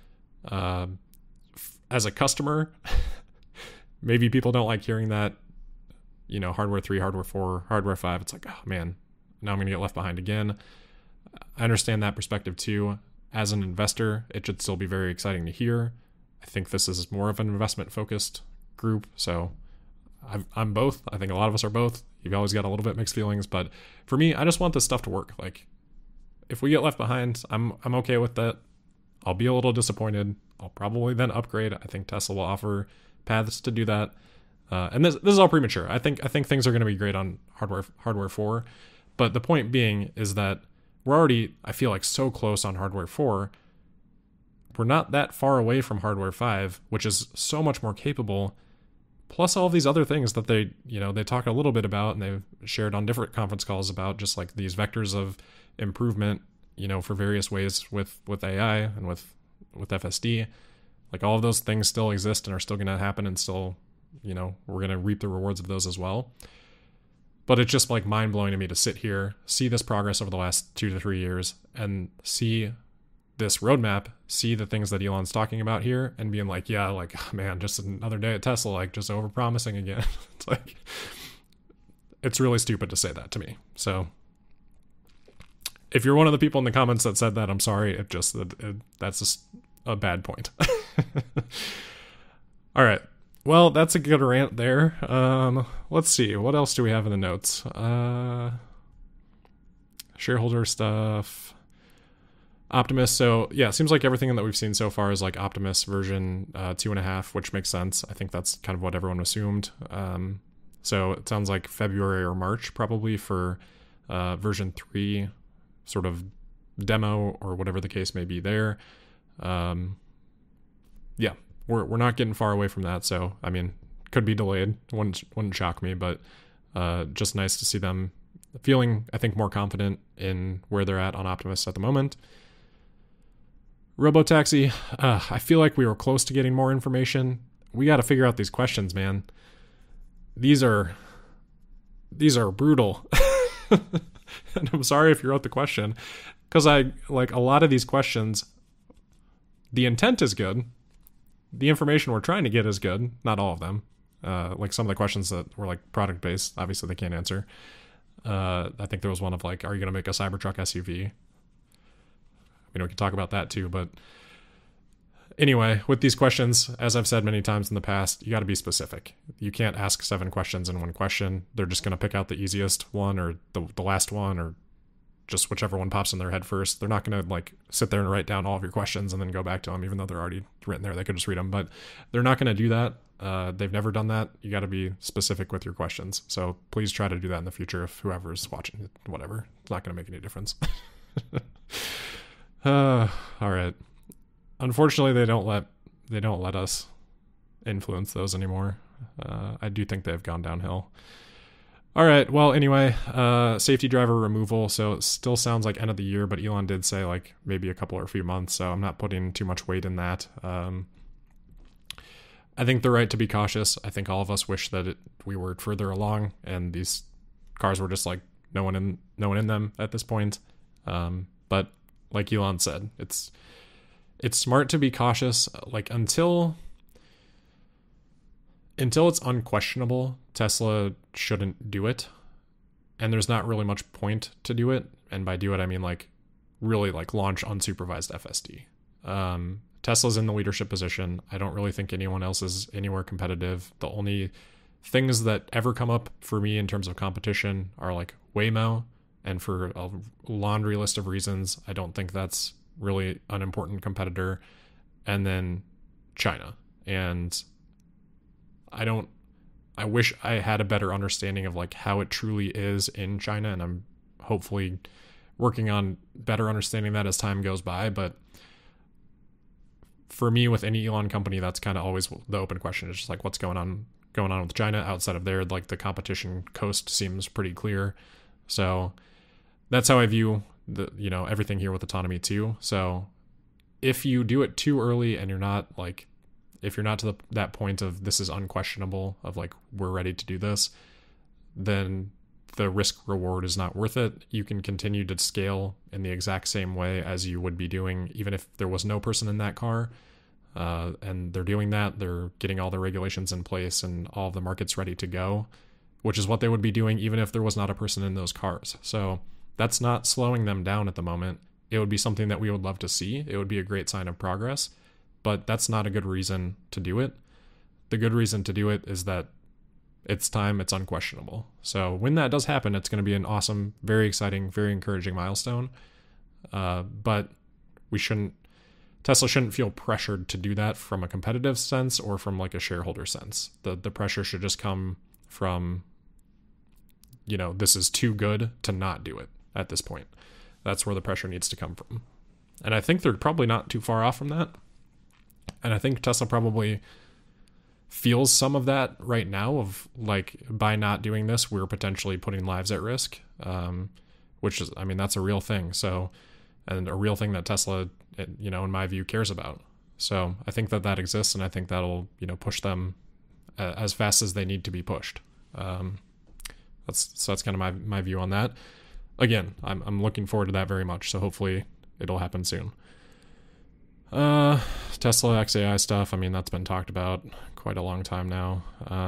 S11: As a customer, maybe people don't like hearing that, hardware 3, hardware 4, hardware 5. It's like, oh man, now I'm going to get left behind again. I understand that perspective too. As an investor, it should still be very exciting to hear. I think this is more of an investment focused group. So I'm both. I think a lot of us are both. You've always got a little bit mixed feelings, but for me, I just want this stuff to work. Like if we get left behind, I'm okay with that. I'll be a little disappointed. I'll probably then upgrade. I think Tesla will offer paths to do that. And this is all premature. I think things are going to be great on hardware 4. But the point being is that we're already, I feel like, so close on hardware 4. We're not that far away from hardware 5, which is so much more capable. Plus all of these other things that they talk a little bit about, and they've shared on different conference calls about just like these vectors of improvement, for various ways with AI and with FSD. Like all of those things still exist and are still going to happen, and still, we're going to reap the rewards of those as well. But it's just like mind blowing to me to sit here, see this progress over the last 2 to 3 years, and see this roadmap, see the things that Elon's talking about here, and being like, yeah, like, oh, man, just another day at Tesla, like just over promising again. It's like, it's really stupid to say that to me. So if you're one of the people in the comments that said that, I'm sorry. That's just a bad point. All right. Well, that's a good rant there. Let's see. What else do we have in the notes? Shareholder stuff. Optimus. So yeah, it seems like everything that we've seen so far is like Optimus version 2.5, which makes sense. I think that's kind of what everyone assumed. So it sounds like February or March probably for version 3 sort of demo or whatever the case may be there. Yeah, we're not getting far away from that. So, I mean, could be delayed. Wouldn't shock me, but just nice to see them feeling, I think, more confident in where they're at on Optimus at the moment. Robotaxi, I feel like we were close to getting more information. We got to figure out these questions, man. These are brutal. And I'm sorry if you wrote the question, because I like a lot of these questions. The intent is good. The information we're trying to get is good. Not all of them. Like some of the questions that were like product based, obviously they can't answer. I think there was one of like, are you going to make a Cybertruck SUV? I mean, we can talk about that too, but anyway, with these questions, as I've said many times in the past, you got to be specific. You can't ask 7 questions in one question. They're just going to pick out the easiest one or the last one or just whichever one pops in their head first. They're not going to like sit there and write down all of your questions and then go back to them, even though they're already written there. They could just read them, but they're not going to do that. They've never done that. You got to be specific with your questions. So please try to do that in the future if whoever's watching it, whatever. It's not going to make any difference. All right. Unfortunately, they don't let us influence those anymore. I do think they've gone downhill. All right. Well, anyway, safety driver removal. So it still sounds like end of the year, but Elon did say like maybe a couple or a few months. So I'm not putting too much weight in that. I think they're right to be cautious. I think all of us wish that we were further along and these cars were just like no one in them at this point. But like Elon said, it's smart to be cautious. Like until it's unquestionable, Tesla shouldn't do it. And there's not really much point to do it. And by do it, I mean like really like launch unsupervised FSD. Tesla's in the leadership position. I don't really think anyone else is anywhere competitive. The only things that ever come up for me in terms of competition are like Waymo, and for a laundry list of reasons, I don't think that's really an important competitor. And then China. And I wish I had a better understanding of like how it truly is in China, and I'm hopefully working on better understanding that as time goes by. But for me, with any Elon company, that's kind of always the open question. It's just like, what's going on with China outside of there? Like the competition coast seems pretty clear. So that's how I view everything here with autonomy too. So if you do it too early and if you're not to that point of this is unquestionable, of like we're ready to do this, then the risk reward is not worth it. You can continue to scale in the exact same way as you would be doing even if there was no person in that car. And they're doing that. They're getting all the regulations in place and all of the markets ready to go, which is what they would be doing even if there was not a person in those cars. So that's not slowing them down at the moment. It would be something that we would love to see. It would be a great sign of progress, but that's not a good reason to do it. The good reason to do it is that it's time, it's unquestionable. So when that does happen, it's going to be an awesome, very exciting, very encouraging milestone. But Tesla shouldn't feel pressured to do that from a competitive sense or from like a shareholder sense. The pressure should just come from, this is too good to not do it at this point. That's where the pressure needs to come from. And I think they're probably not too far off from that. And I think Tesla probably feels some of that right now of like, by not doing this, we're potentially putting lives at risk, which is, that's a real thing. So, and a real thing that Tesla, in my view, cares about. So I think that exists, and I think that'll, push them as fast as they need to be pushed. That's kind of my view on that. Again, I'm looking forward to that very much. So hopefully it'll happen soon. Tesla XAI stuff. That's been talked about quite a long time now.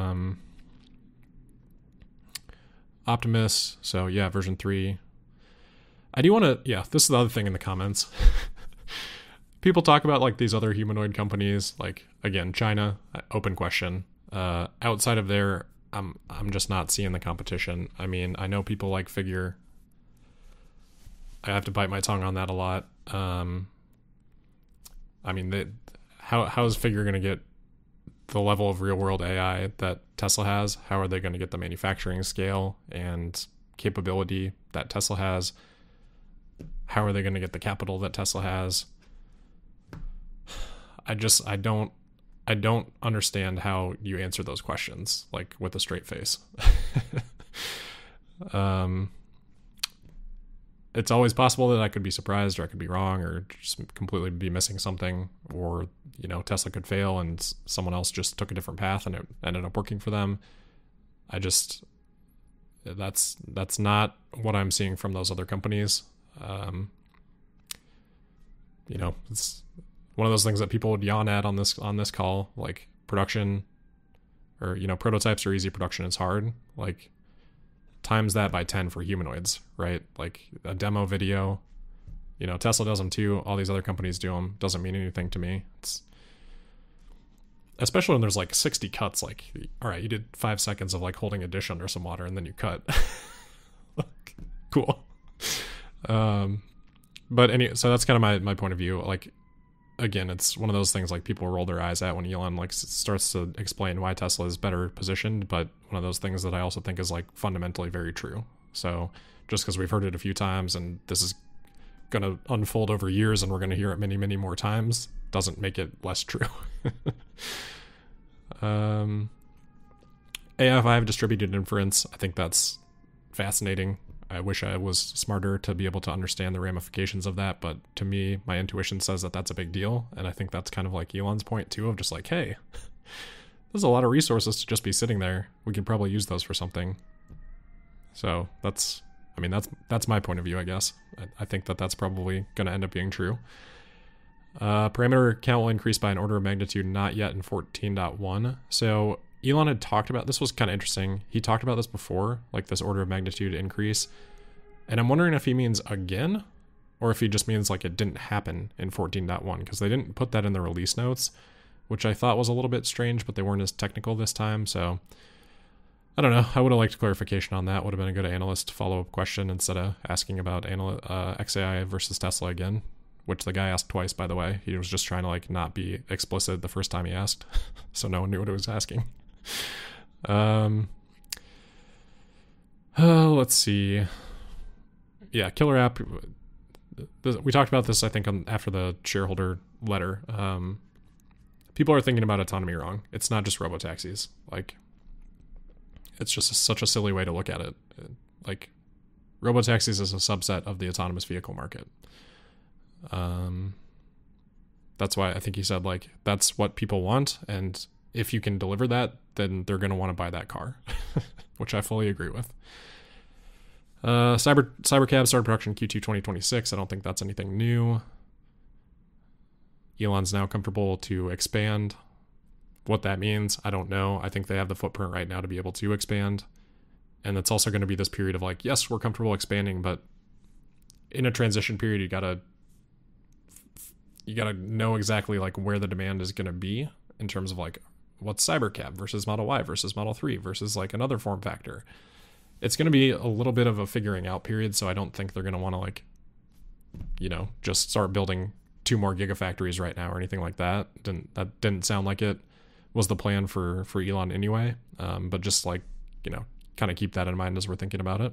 S11: Optimus. So yeah, version 3. I do want to, this is the other thing in the comments. People talk about like these other humanoid companies, like again, China, open question. Outside of there, I'm just not seeing the competition. I know people like Figure. I have to bite my tongue on that a lot. How is Figure going to get the level of real world AI that Tesla has? How are they going to get the manufacturing scale and capability that Tesla has? How are they going to get the capital that Tesla has? I don't understand how you answer those questions like with a straight face. It's always possible that I could be surprised or I could be wrong or just completely be missing something, or, you know, Tesla could fail and someone else just took a different path and it ended up working for them. That's not what I'm seeing from those other companies. You know, it's one of those things that people would yawn at on this call, like production, or, you know, prototypes are easy, production is hard. Like, times that by 10 for humanoids, right? Like a demo video, you know, Tesla does them too. All these other companies do them. Doesn't mean anything to me. It's especially when there's like 60 cuts. Like, all right, you did 5 seconds of like holding a dish under some water and then you cut. Cool. But so that's kind of my point of view. Like, again, it's one of those things like people roll their eyes at when Elon like starts to explain why Tesla is better positioned, but one of those things that I also think is like fundamentally very true. So just because we've heard it a few times and this is going to unfold over years and we're going to hear it many, many more times, doesn't make it less true. AI5 distributed inference, I think that's fascinating. I wish I was smarter to be able to understand the ramifications of that, but to me, my intuition says that that's a big deal, and I think that's kind of like Elon's point too, of just like, hey, there's a lot of resources to just be sitting there. We could probably use those for something. So that's my point of view, I guess. I think that that's probably going to end up being true. Parameter count will increase by an order of magnitude not yet in 14.1. So Elon had talked about, this was kind of interesting. He talked about this before, like this order of magnitude increase. And I'm wondering if he means again, or if he just means like it didn't happen in 14.1, because they didn't put that in the release notes, which I thought was a little bit strange, but they weren't as technical this time. So I don't know. I would have liked clarification on that. Would have been a good analyst follow-up question instead of asking about XAI versus Tesla again, which the guy asked twice, by the way. He was just trying to like not be explicit the first time he asked, so no one knew what he was asking. Let's see. Yeah, killer app. We talked about this, I think, after the shareholder letter. People are thinking about autonomy wrong. It's not just robotaxis. Like, it's just such a silly way to look at it. Like, robotaxis is a subset of the autonomous vehicle market. That's why I think he said, like, that's what people want, and if you can deliver that, then they're going to want to buy that car, which I fully agree with. Cybercab started production Q2 2026. I don't think that's anything new. Elon's now comfortable to expand. What that means, I don't know. I think they have the footprint right now to be able to expand. And it's also going to be this period of like, yes, we're comfortable expanding, but in a transition period, you gotta know exactly like where the demand is going to be in terms of like, what's Cybercab versus Model Y versus Model 3 versus like another form factor. It's going to be a little bit of a figuring out period, so I don't think they're going to want to like, you know, just start building 2 more gigafactories right now or anything like that. That didn't sound like it was the plan for Elon anyway. But just like, you know, kind of keep that in mind as we're thinking about it.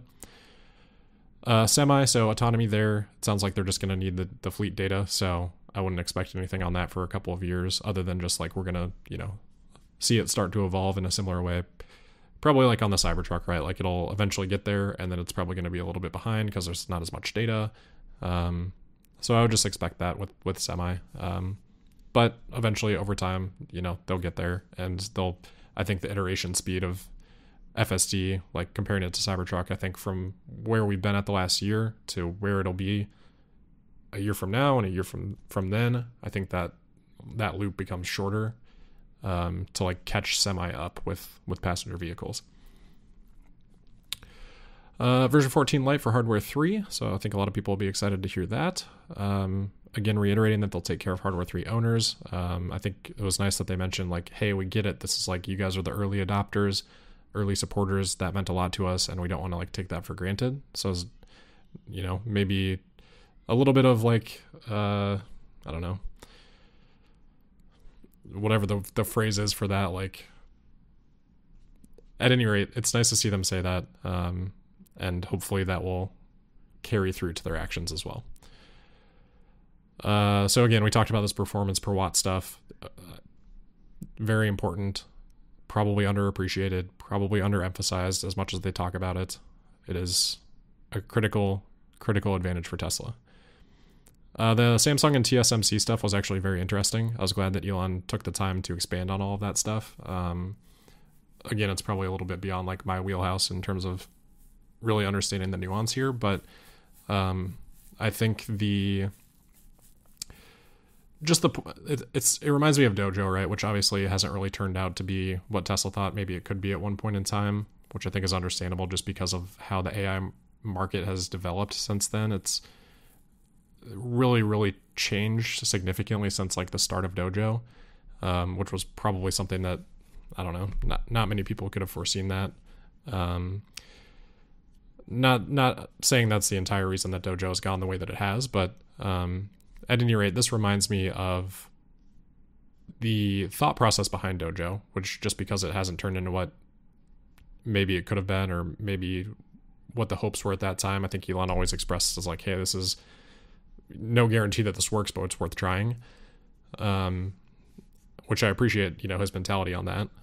S11: So autonomy there, it sounds like they're just going to need the fleet data, so I wouldn't expect anything on that for a couple of years, other than just like we're going to, you know, see it start to evolve in a similar way. Probably like on the Cybertruck, right? Like it'll eventually get there, and then it's probably going to be a little bit behind because there's not as much data. So I would just expect that with Semi. But eventually over time, you know, they'll get there, and I think the iteration speed of FSD, like comparing it to Cybertruck, I think from where we've been at the last year to where it'll be a year from now and a year from then, I think that loop becomes shorter to like catch Semi up with passenger vehicles. Version 14 Lite for hardware 3, so I think a lot of people will be excited to hear that. Again, reiterating that they'll take care of hardware 3 owners. I think it was nice that they mentioned like, hey, we get it. This is like, you guys are the early adopters, early supporters. That meant a lot to us, and we don't want to like take that for granted. So, you know, maybe a little bit of like, I don't know, whatever the phrase is for that. Like, at any rate, it's nice to see them say that. and hopefully that will carry through to their actions as well. So again, we talked about this performance per watt stuff. Very important, probably underappreciated, probably underemphasized as much as they talk about it. It is a critical advantage for Tesla. The Samsung and TSMC stuff was actually very interesting. I was glad that Elon took the time to expand on all of that stuff. Again, it's probably a little bit beyond like my wheelhouse in terms of really understanding the nuance here, but I think it reminds me of Dojo, right? Which obviously hasn't really turned out to be what Tesla thought maybe it could be at one point in time, which I think is understandable just because of how the AI market has developed since then. It's really changed significantly since like the start of Dojo, which was probably something that, I don't know, not many people could have foreseen that. Not saying that's the entire reason that Dojo has gone the way that it has, but at any rate, this reminds me of the thought process behind Dojo, which just because it hasn't turned into what maybe it could have been, or maybe what the hopes were at that time, I think Elon always expressed as like, hey, this is no guarantee that this works, but it's worth trying. Which I appreciate, his mentality on that.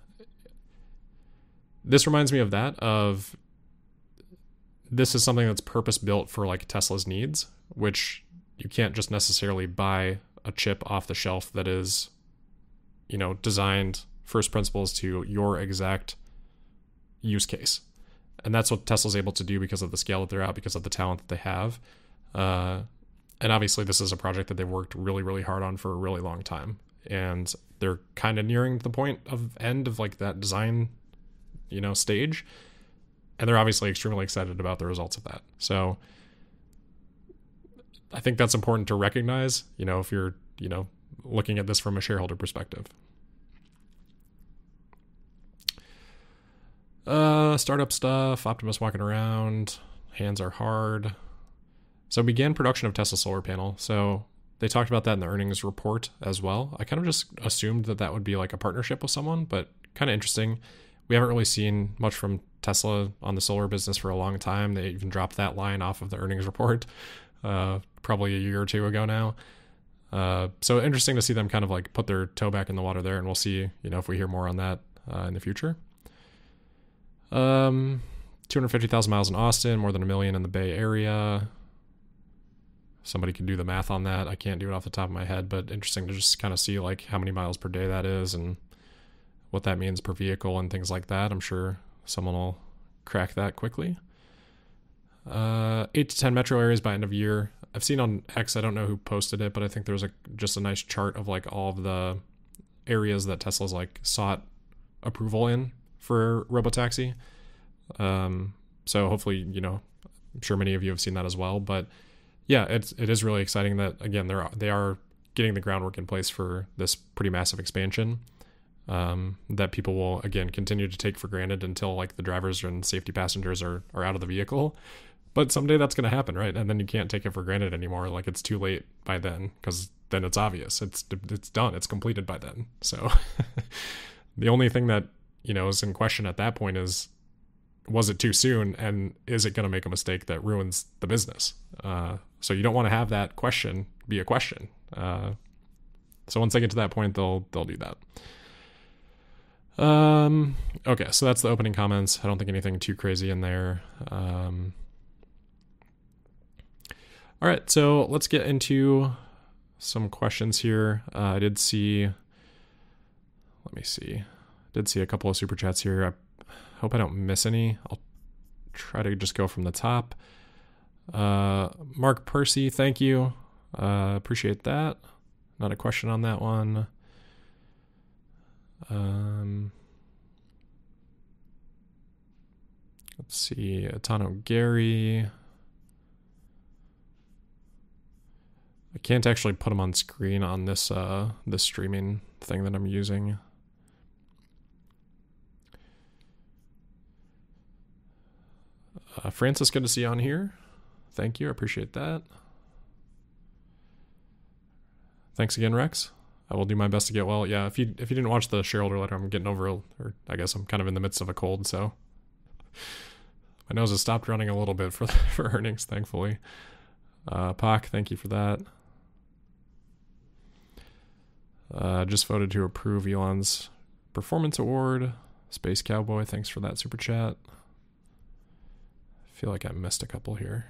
S11: This reminds me of that, of this is something that's purpose built for like Tesla's needs, which you can't just necessarily buy a chip off the shelf that is, designed first principles to your exact use case. And that's what Tesla's able to do because of the scale that they're at, because of the talent that they have. And obviously this is a project that they've worked really hard on for a really long time. And they're kind of nearing the point of end of like that design, stage. And they're obviously extremely excited about the results of that. So I think that's important to recognize, if you're, looking at this from a shareholder perspective. Startup stuff, Optimus walking around, hands are hard. So began production of Tesla solar panel. So they talked about that in the earnings report as well. I kind of just assumed that would be like a partnership with someone, but kind of interesting. We haven't really seen much from Tesla on the solar business for a long time. They even dropped that line off of the earnings report probably a year or two ago now. So interesting to see them kind of like put their toe back in the water there, and we'll see, if we hear more on that in the future. 250,000 miles in Austin, more than 1 million in the Bay Area. Somebody can do the math on that. I can't do it off the top of my head, but interesting to just kind of see like how many miles per day that is and what that means per vehicle and things like that. I'm sure someone will crack that quickly. 8 to 10 metro areas by end of year. I've seen on X, I don't know who posted it, but I think there was just a nice chart of like all of the areas that Tesla's like sought approval in for Robotaxi. So hopefully, I'm sure many of you have seen that as well, but yeah, it is really exciting that, again, they are getting the groundwork in place for this pretty massive expansion, that people will, again, continue to take for granted until like the drivers and safety passengers are out of the vehicle. But someday that's going to happen, right? And then you can't take it for granted anymore. Like it's too late by then, because then it's obvious. It's done. It's completed by then. So the only thing that, is in question at that point is, was it too soon? And is it going to make a mistake that ruins the business? So you don't want to have that question be a question. So once they get to that point, they'll do that. Okay, so that's the opening comments. I don't think anything too crazy in there. All right, so let's get into some questions here. I did see a couple of super chats here. I hope I don't miss any. I'll try to just go from the top. Mark Percy, thank you. Appreciate that. Not a question on that one. Let's see. Atano Gary. I can't actually put them on screen on this this streaming thing that I'm using. Francis, good to see you on here. Thank you. I appreciate that. Thanks again, Rex. I will do my best to get well. Yeah, if you didn't watch the shareholder letter, I'm getting over, or I guess I'm kind of in the midst of a cold, so My nose has stopped running a little bit for earnings, thankfully. Pak, thank you for that. Just voted to approve Elon's performance award. Space Cowboy, thanks for that super chat. I feel like I missed a couple here.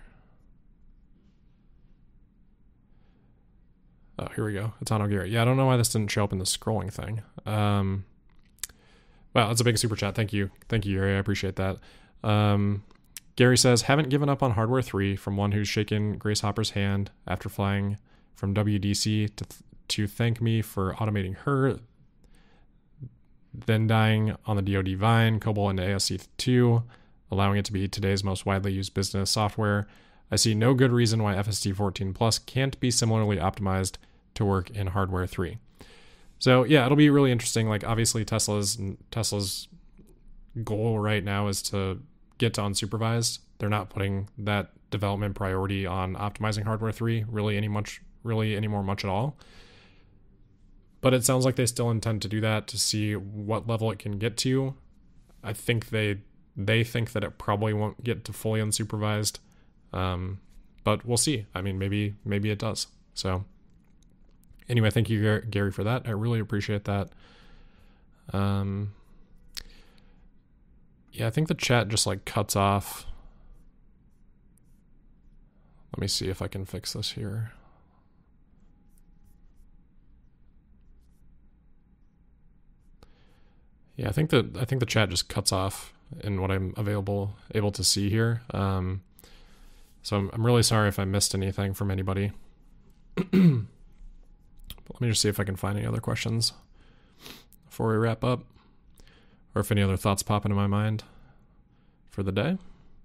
S11: Oh, here we go. Atano Gary. Yeah, I don't know why this didn't show up in the scrolling thing. Wow, that's a big super chat. Thank you. Thank you, Gary. I appreciate that. Gary says, haven't given up on Hardware 3 from one who's shaken Grace Hopper's hand after flying from WDC to thank me for automating her, then dying on the DoD Vine, COBOL into ASC2, allowing it to be today's most widely used business software. I see no good reason why FSD 14 Plus can't be similarly optimized to work in Hardware 3. So yeah, it'll be really interesting. Like obviously Tesla's goal right now is to get to unsupervised. They're not putting that development priority on optimizing Hardware 3 really anymore much at all. But it sounds like they still intend to do that to see what level it can get to. I think they think that it probably won't get to fully unsupervised. But we'll see. I mean, maybe it does. So anyway, thank you, Gary, for that. I really appreciate that. Yeah, I think the chat just like cuts off. Let me see if I can fix this here. Yeah, I think the chat just cuts off in what I'm able to see here. So I'm really sorry if I missed anything from anybody. But let me just see if I can find any other questions before we wrap up, or if any other thoughts pop into my mind for the day.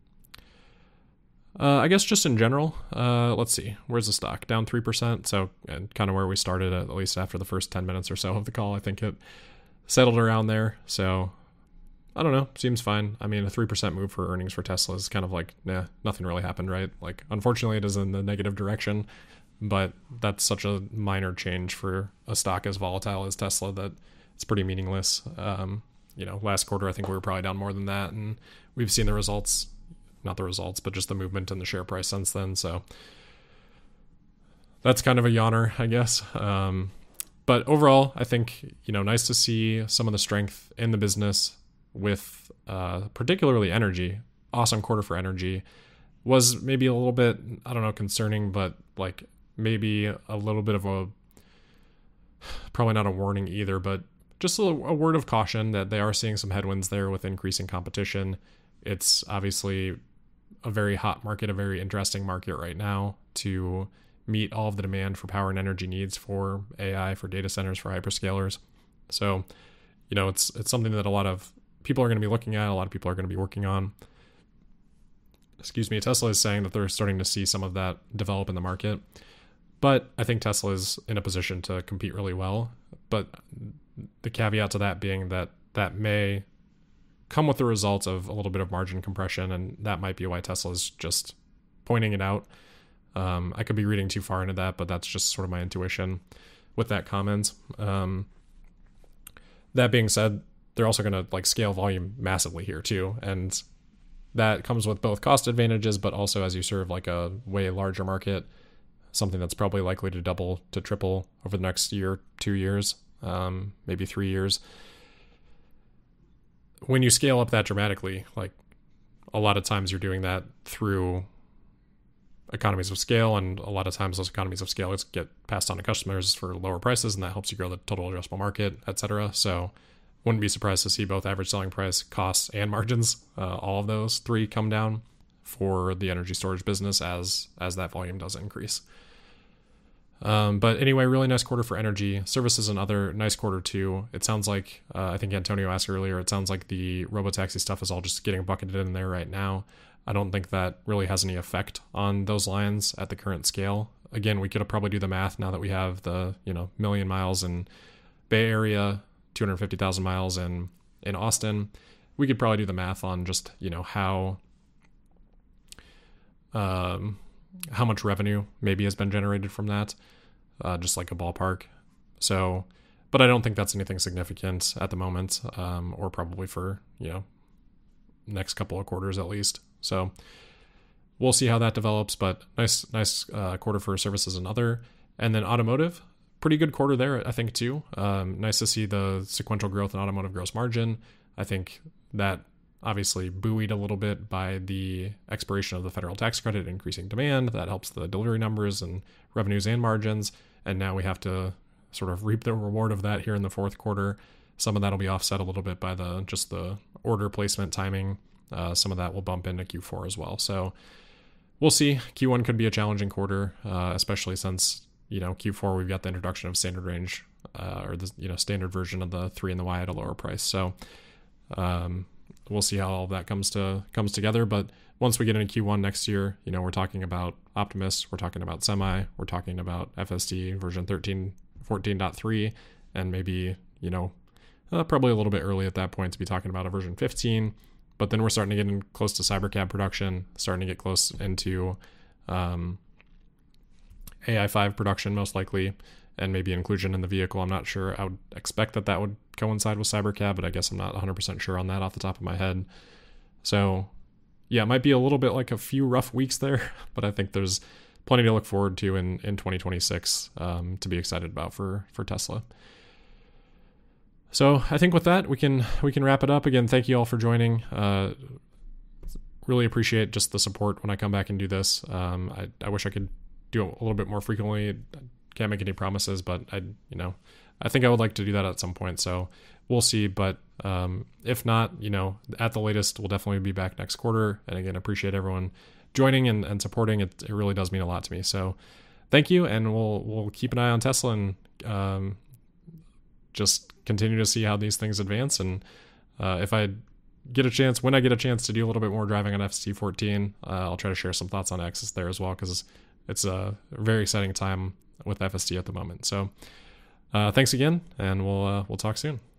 S11: I guess just in general, let's see. Where's the stock? Down 3%. So kind of where we started at least after the first 10 minutes or so of the call. I think it settled around there. So I don't know. Seems fine. I mean, a 3% move for earnings for Tesla is kind of like, nah, nothing really happened, right? Like, unfortunately, it is in the negative direction, but that's such a minor change for a stock as volatile as Tesla that it's pretty meaningless. Last quarter, I think we were probably down more than that, and we've seen the results, not the results, but just the movement in the share price since then. So that's kind of a yawner, I guess. But overall, I think, nice to see some of the strength in the business with particularly energy. Awesome quarter for energy. Was maybe a little bit, I don't know, concerning, but like maybe a little bit of a, probably not a warning either, but just a word of caution that they are seeing some headwinds there with increasing competition. It's obviously a very hot market, a very interesting market right now to meet all of the demand for power and energy needs for AI, for data centers, for hyperscalers. So, it's something that a lot of people are going to be looking at, a lot of people are going to be working on. Tesla is saying that they're starting to see some of that develop in the market. But I think Tesla is in a position to compete really well. But the caveat to that being that may come with the results of a little bit of margin compression, and that might be why Tesla is just pointing it out. I could be reading too far into that, but that's just sort of my intuition with that comment. That being said, they're also going to scale volume massively here too, and that comes with both cost advantages, but also as you serve a way larger market, something that's probably likely to double to triple over the next year, 2 years, maybe 3 years. When you scale up that dramatically, a lot of times you're doing that through economies of scale, and a lot of times those economies of scale get passed on to customers for lower prices, and that helps you grow the total addressable market, etc. So wouldn't be surprised to see both average selling price, costs, and margins, all of those three come down for the energy storage business as that volume does increase. But anyway, really nice quarter for energy. Services another nice quarter too. It sounds like, I think Antonio asked earlier, it sounds like the robotaxi stuff is all just getting bucketed in there right now. I don't think that really has any effect on those lines at the current scale. Again, we could probably do the math now that we have the, million miles in Bay Area, 250,000 miles in Austin. We could probably do the math on just, how much revenue maybe has been generated from that, just like a ballpark. So, but I don't think that's anything significant at the moment, or probably for, next couple of quarters at least. So we'll see how that develops, but nice quarter for services and other. And then automotive, pretty good quarter there, I think, too. Nice to see the sequential growth in automotive gross margin. I think that obviously buoyed a little bit by the expiration of the federal tax credit, increasing demand. That helps the delivery numbers and revenues and margins. And now we have to sort of reap the reward of that here in the fourth quarter. Some of that will be offset a little bit by just the order placement timing. Some of that will bump into Q4 as well. So we'll see. Q1 could be a challenging quarter, especially since, Q4 we've got the introduction of standard range, or the standard version of the 3 and the Y at a lower price. So we'll see how all of that comes together. But once we get into Q1 next year, we're talking about Optimus, we're talking about Semi, we're talking about FSD version 14.3, and maybe, probably a little bit early at that point to be talking about a version 15. But then we're starting to get in close to Cybercab production, starting to get close into AI5 production, most likely, and maybe inclusion in the vehicle. I'm not sure. I would expect that would coincide with Cybercab, but I guess I'm not 100% sure on that off the top of my head. So, yeah, it might be a little bit like a few rough weeks there, but I think there's plenty to look forward to in 2026 to be excited about for Tesla. So I think with that, we can wrap it up. Again, thank you all for joining. Really appreciate just the support when I come back and do this. I wish I could do it a little bit more frequently. Can't make any promises, but I think I would like to do that at some point. So we'll see. But if not, at the latest, we'll definitely be back next quarter. And again, appreciate everyone joining and supporting. It really does mean a lot to me. So thank you, and we'll keep an eye on Tesla and just continue to see how these things advance. And if when I get a chance to do a little bit more driving on FSD 14, I'll try to share some thoughts on Axis there as well, because it's a very exciting time with FSD at the moment. So thanks again, and we'll talk soon.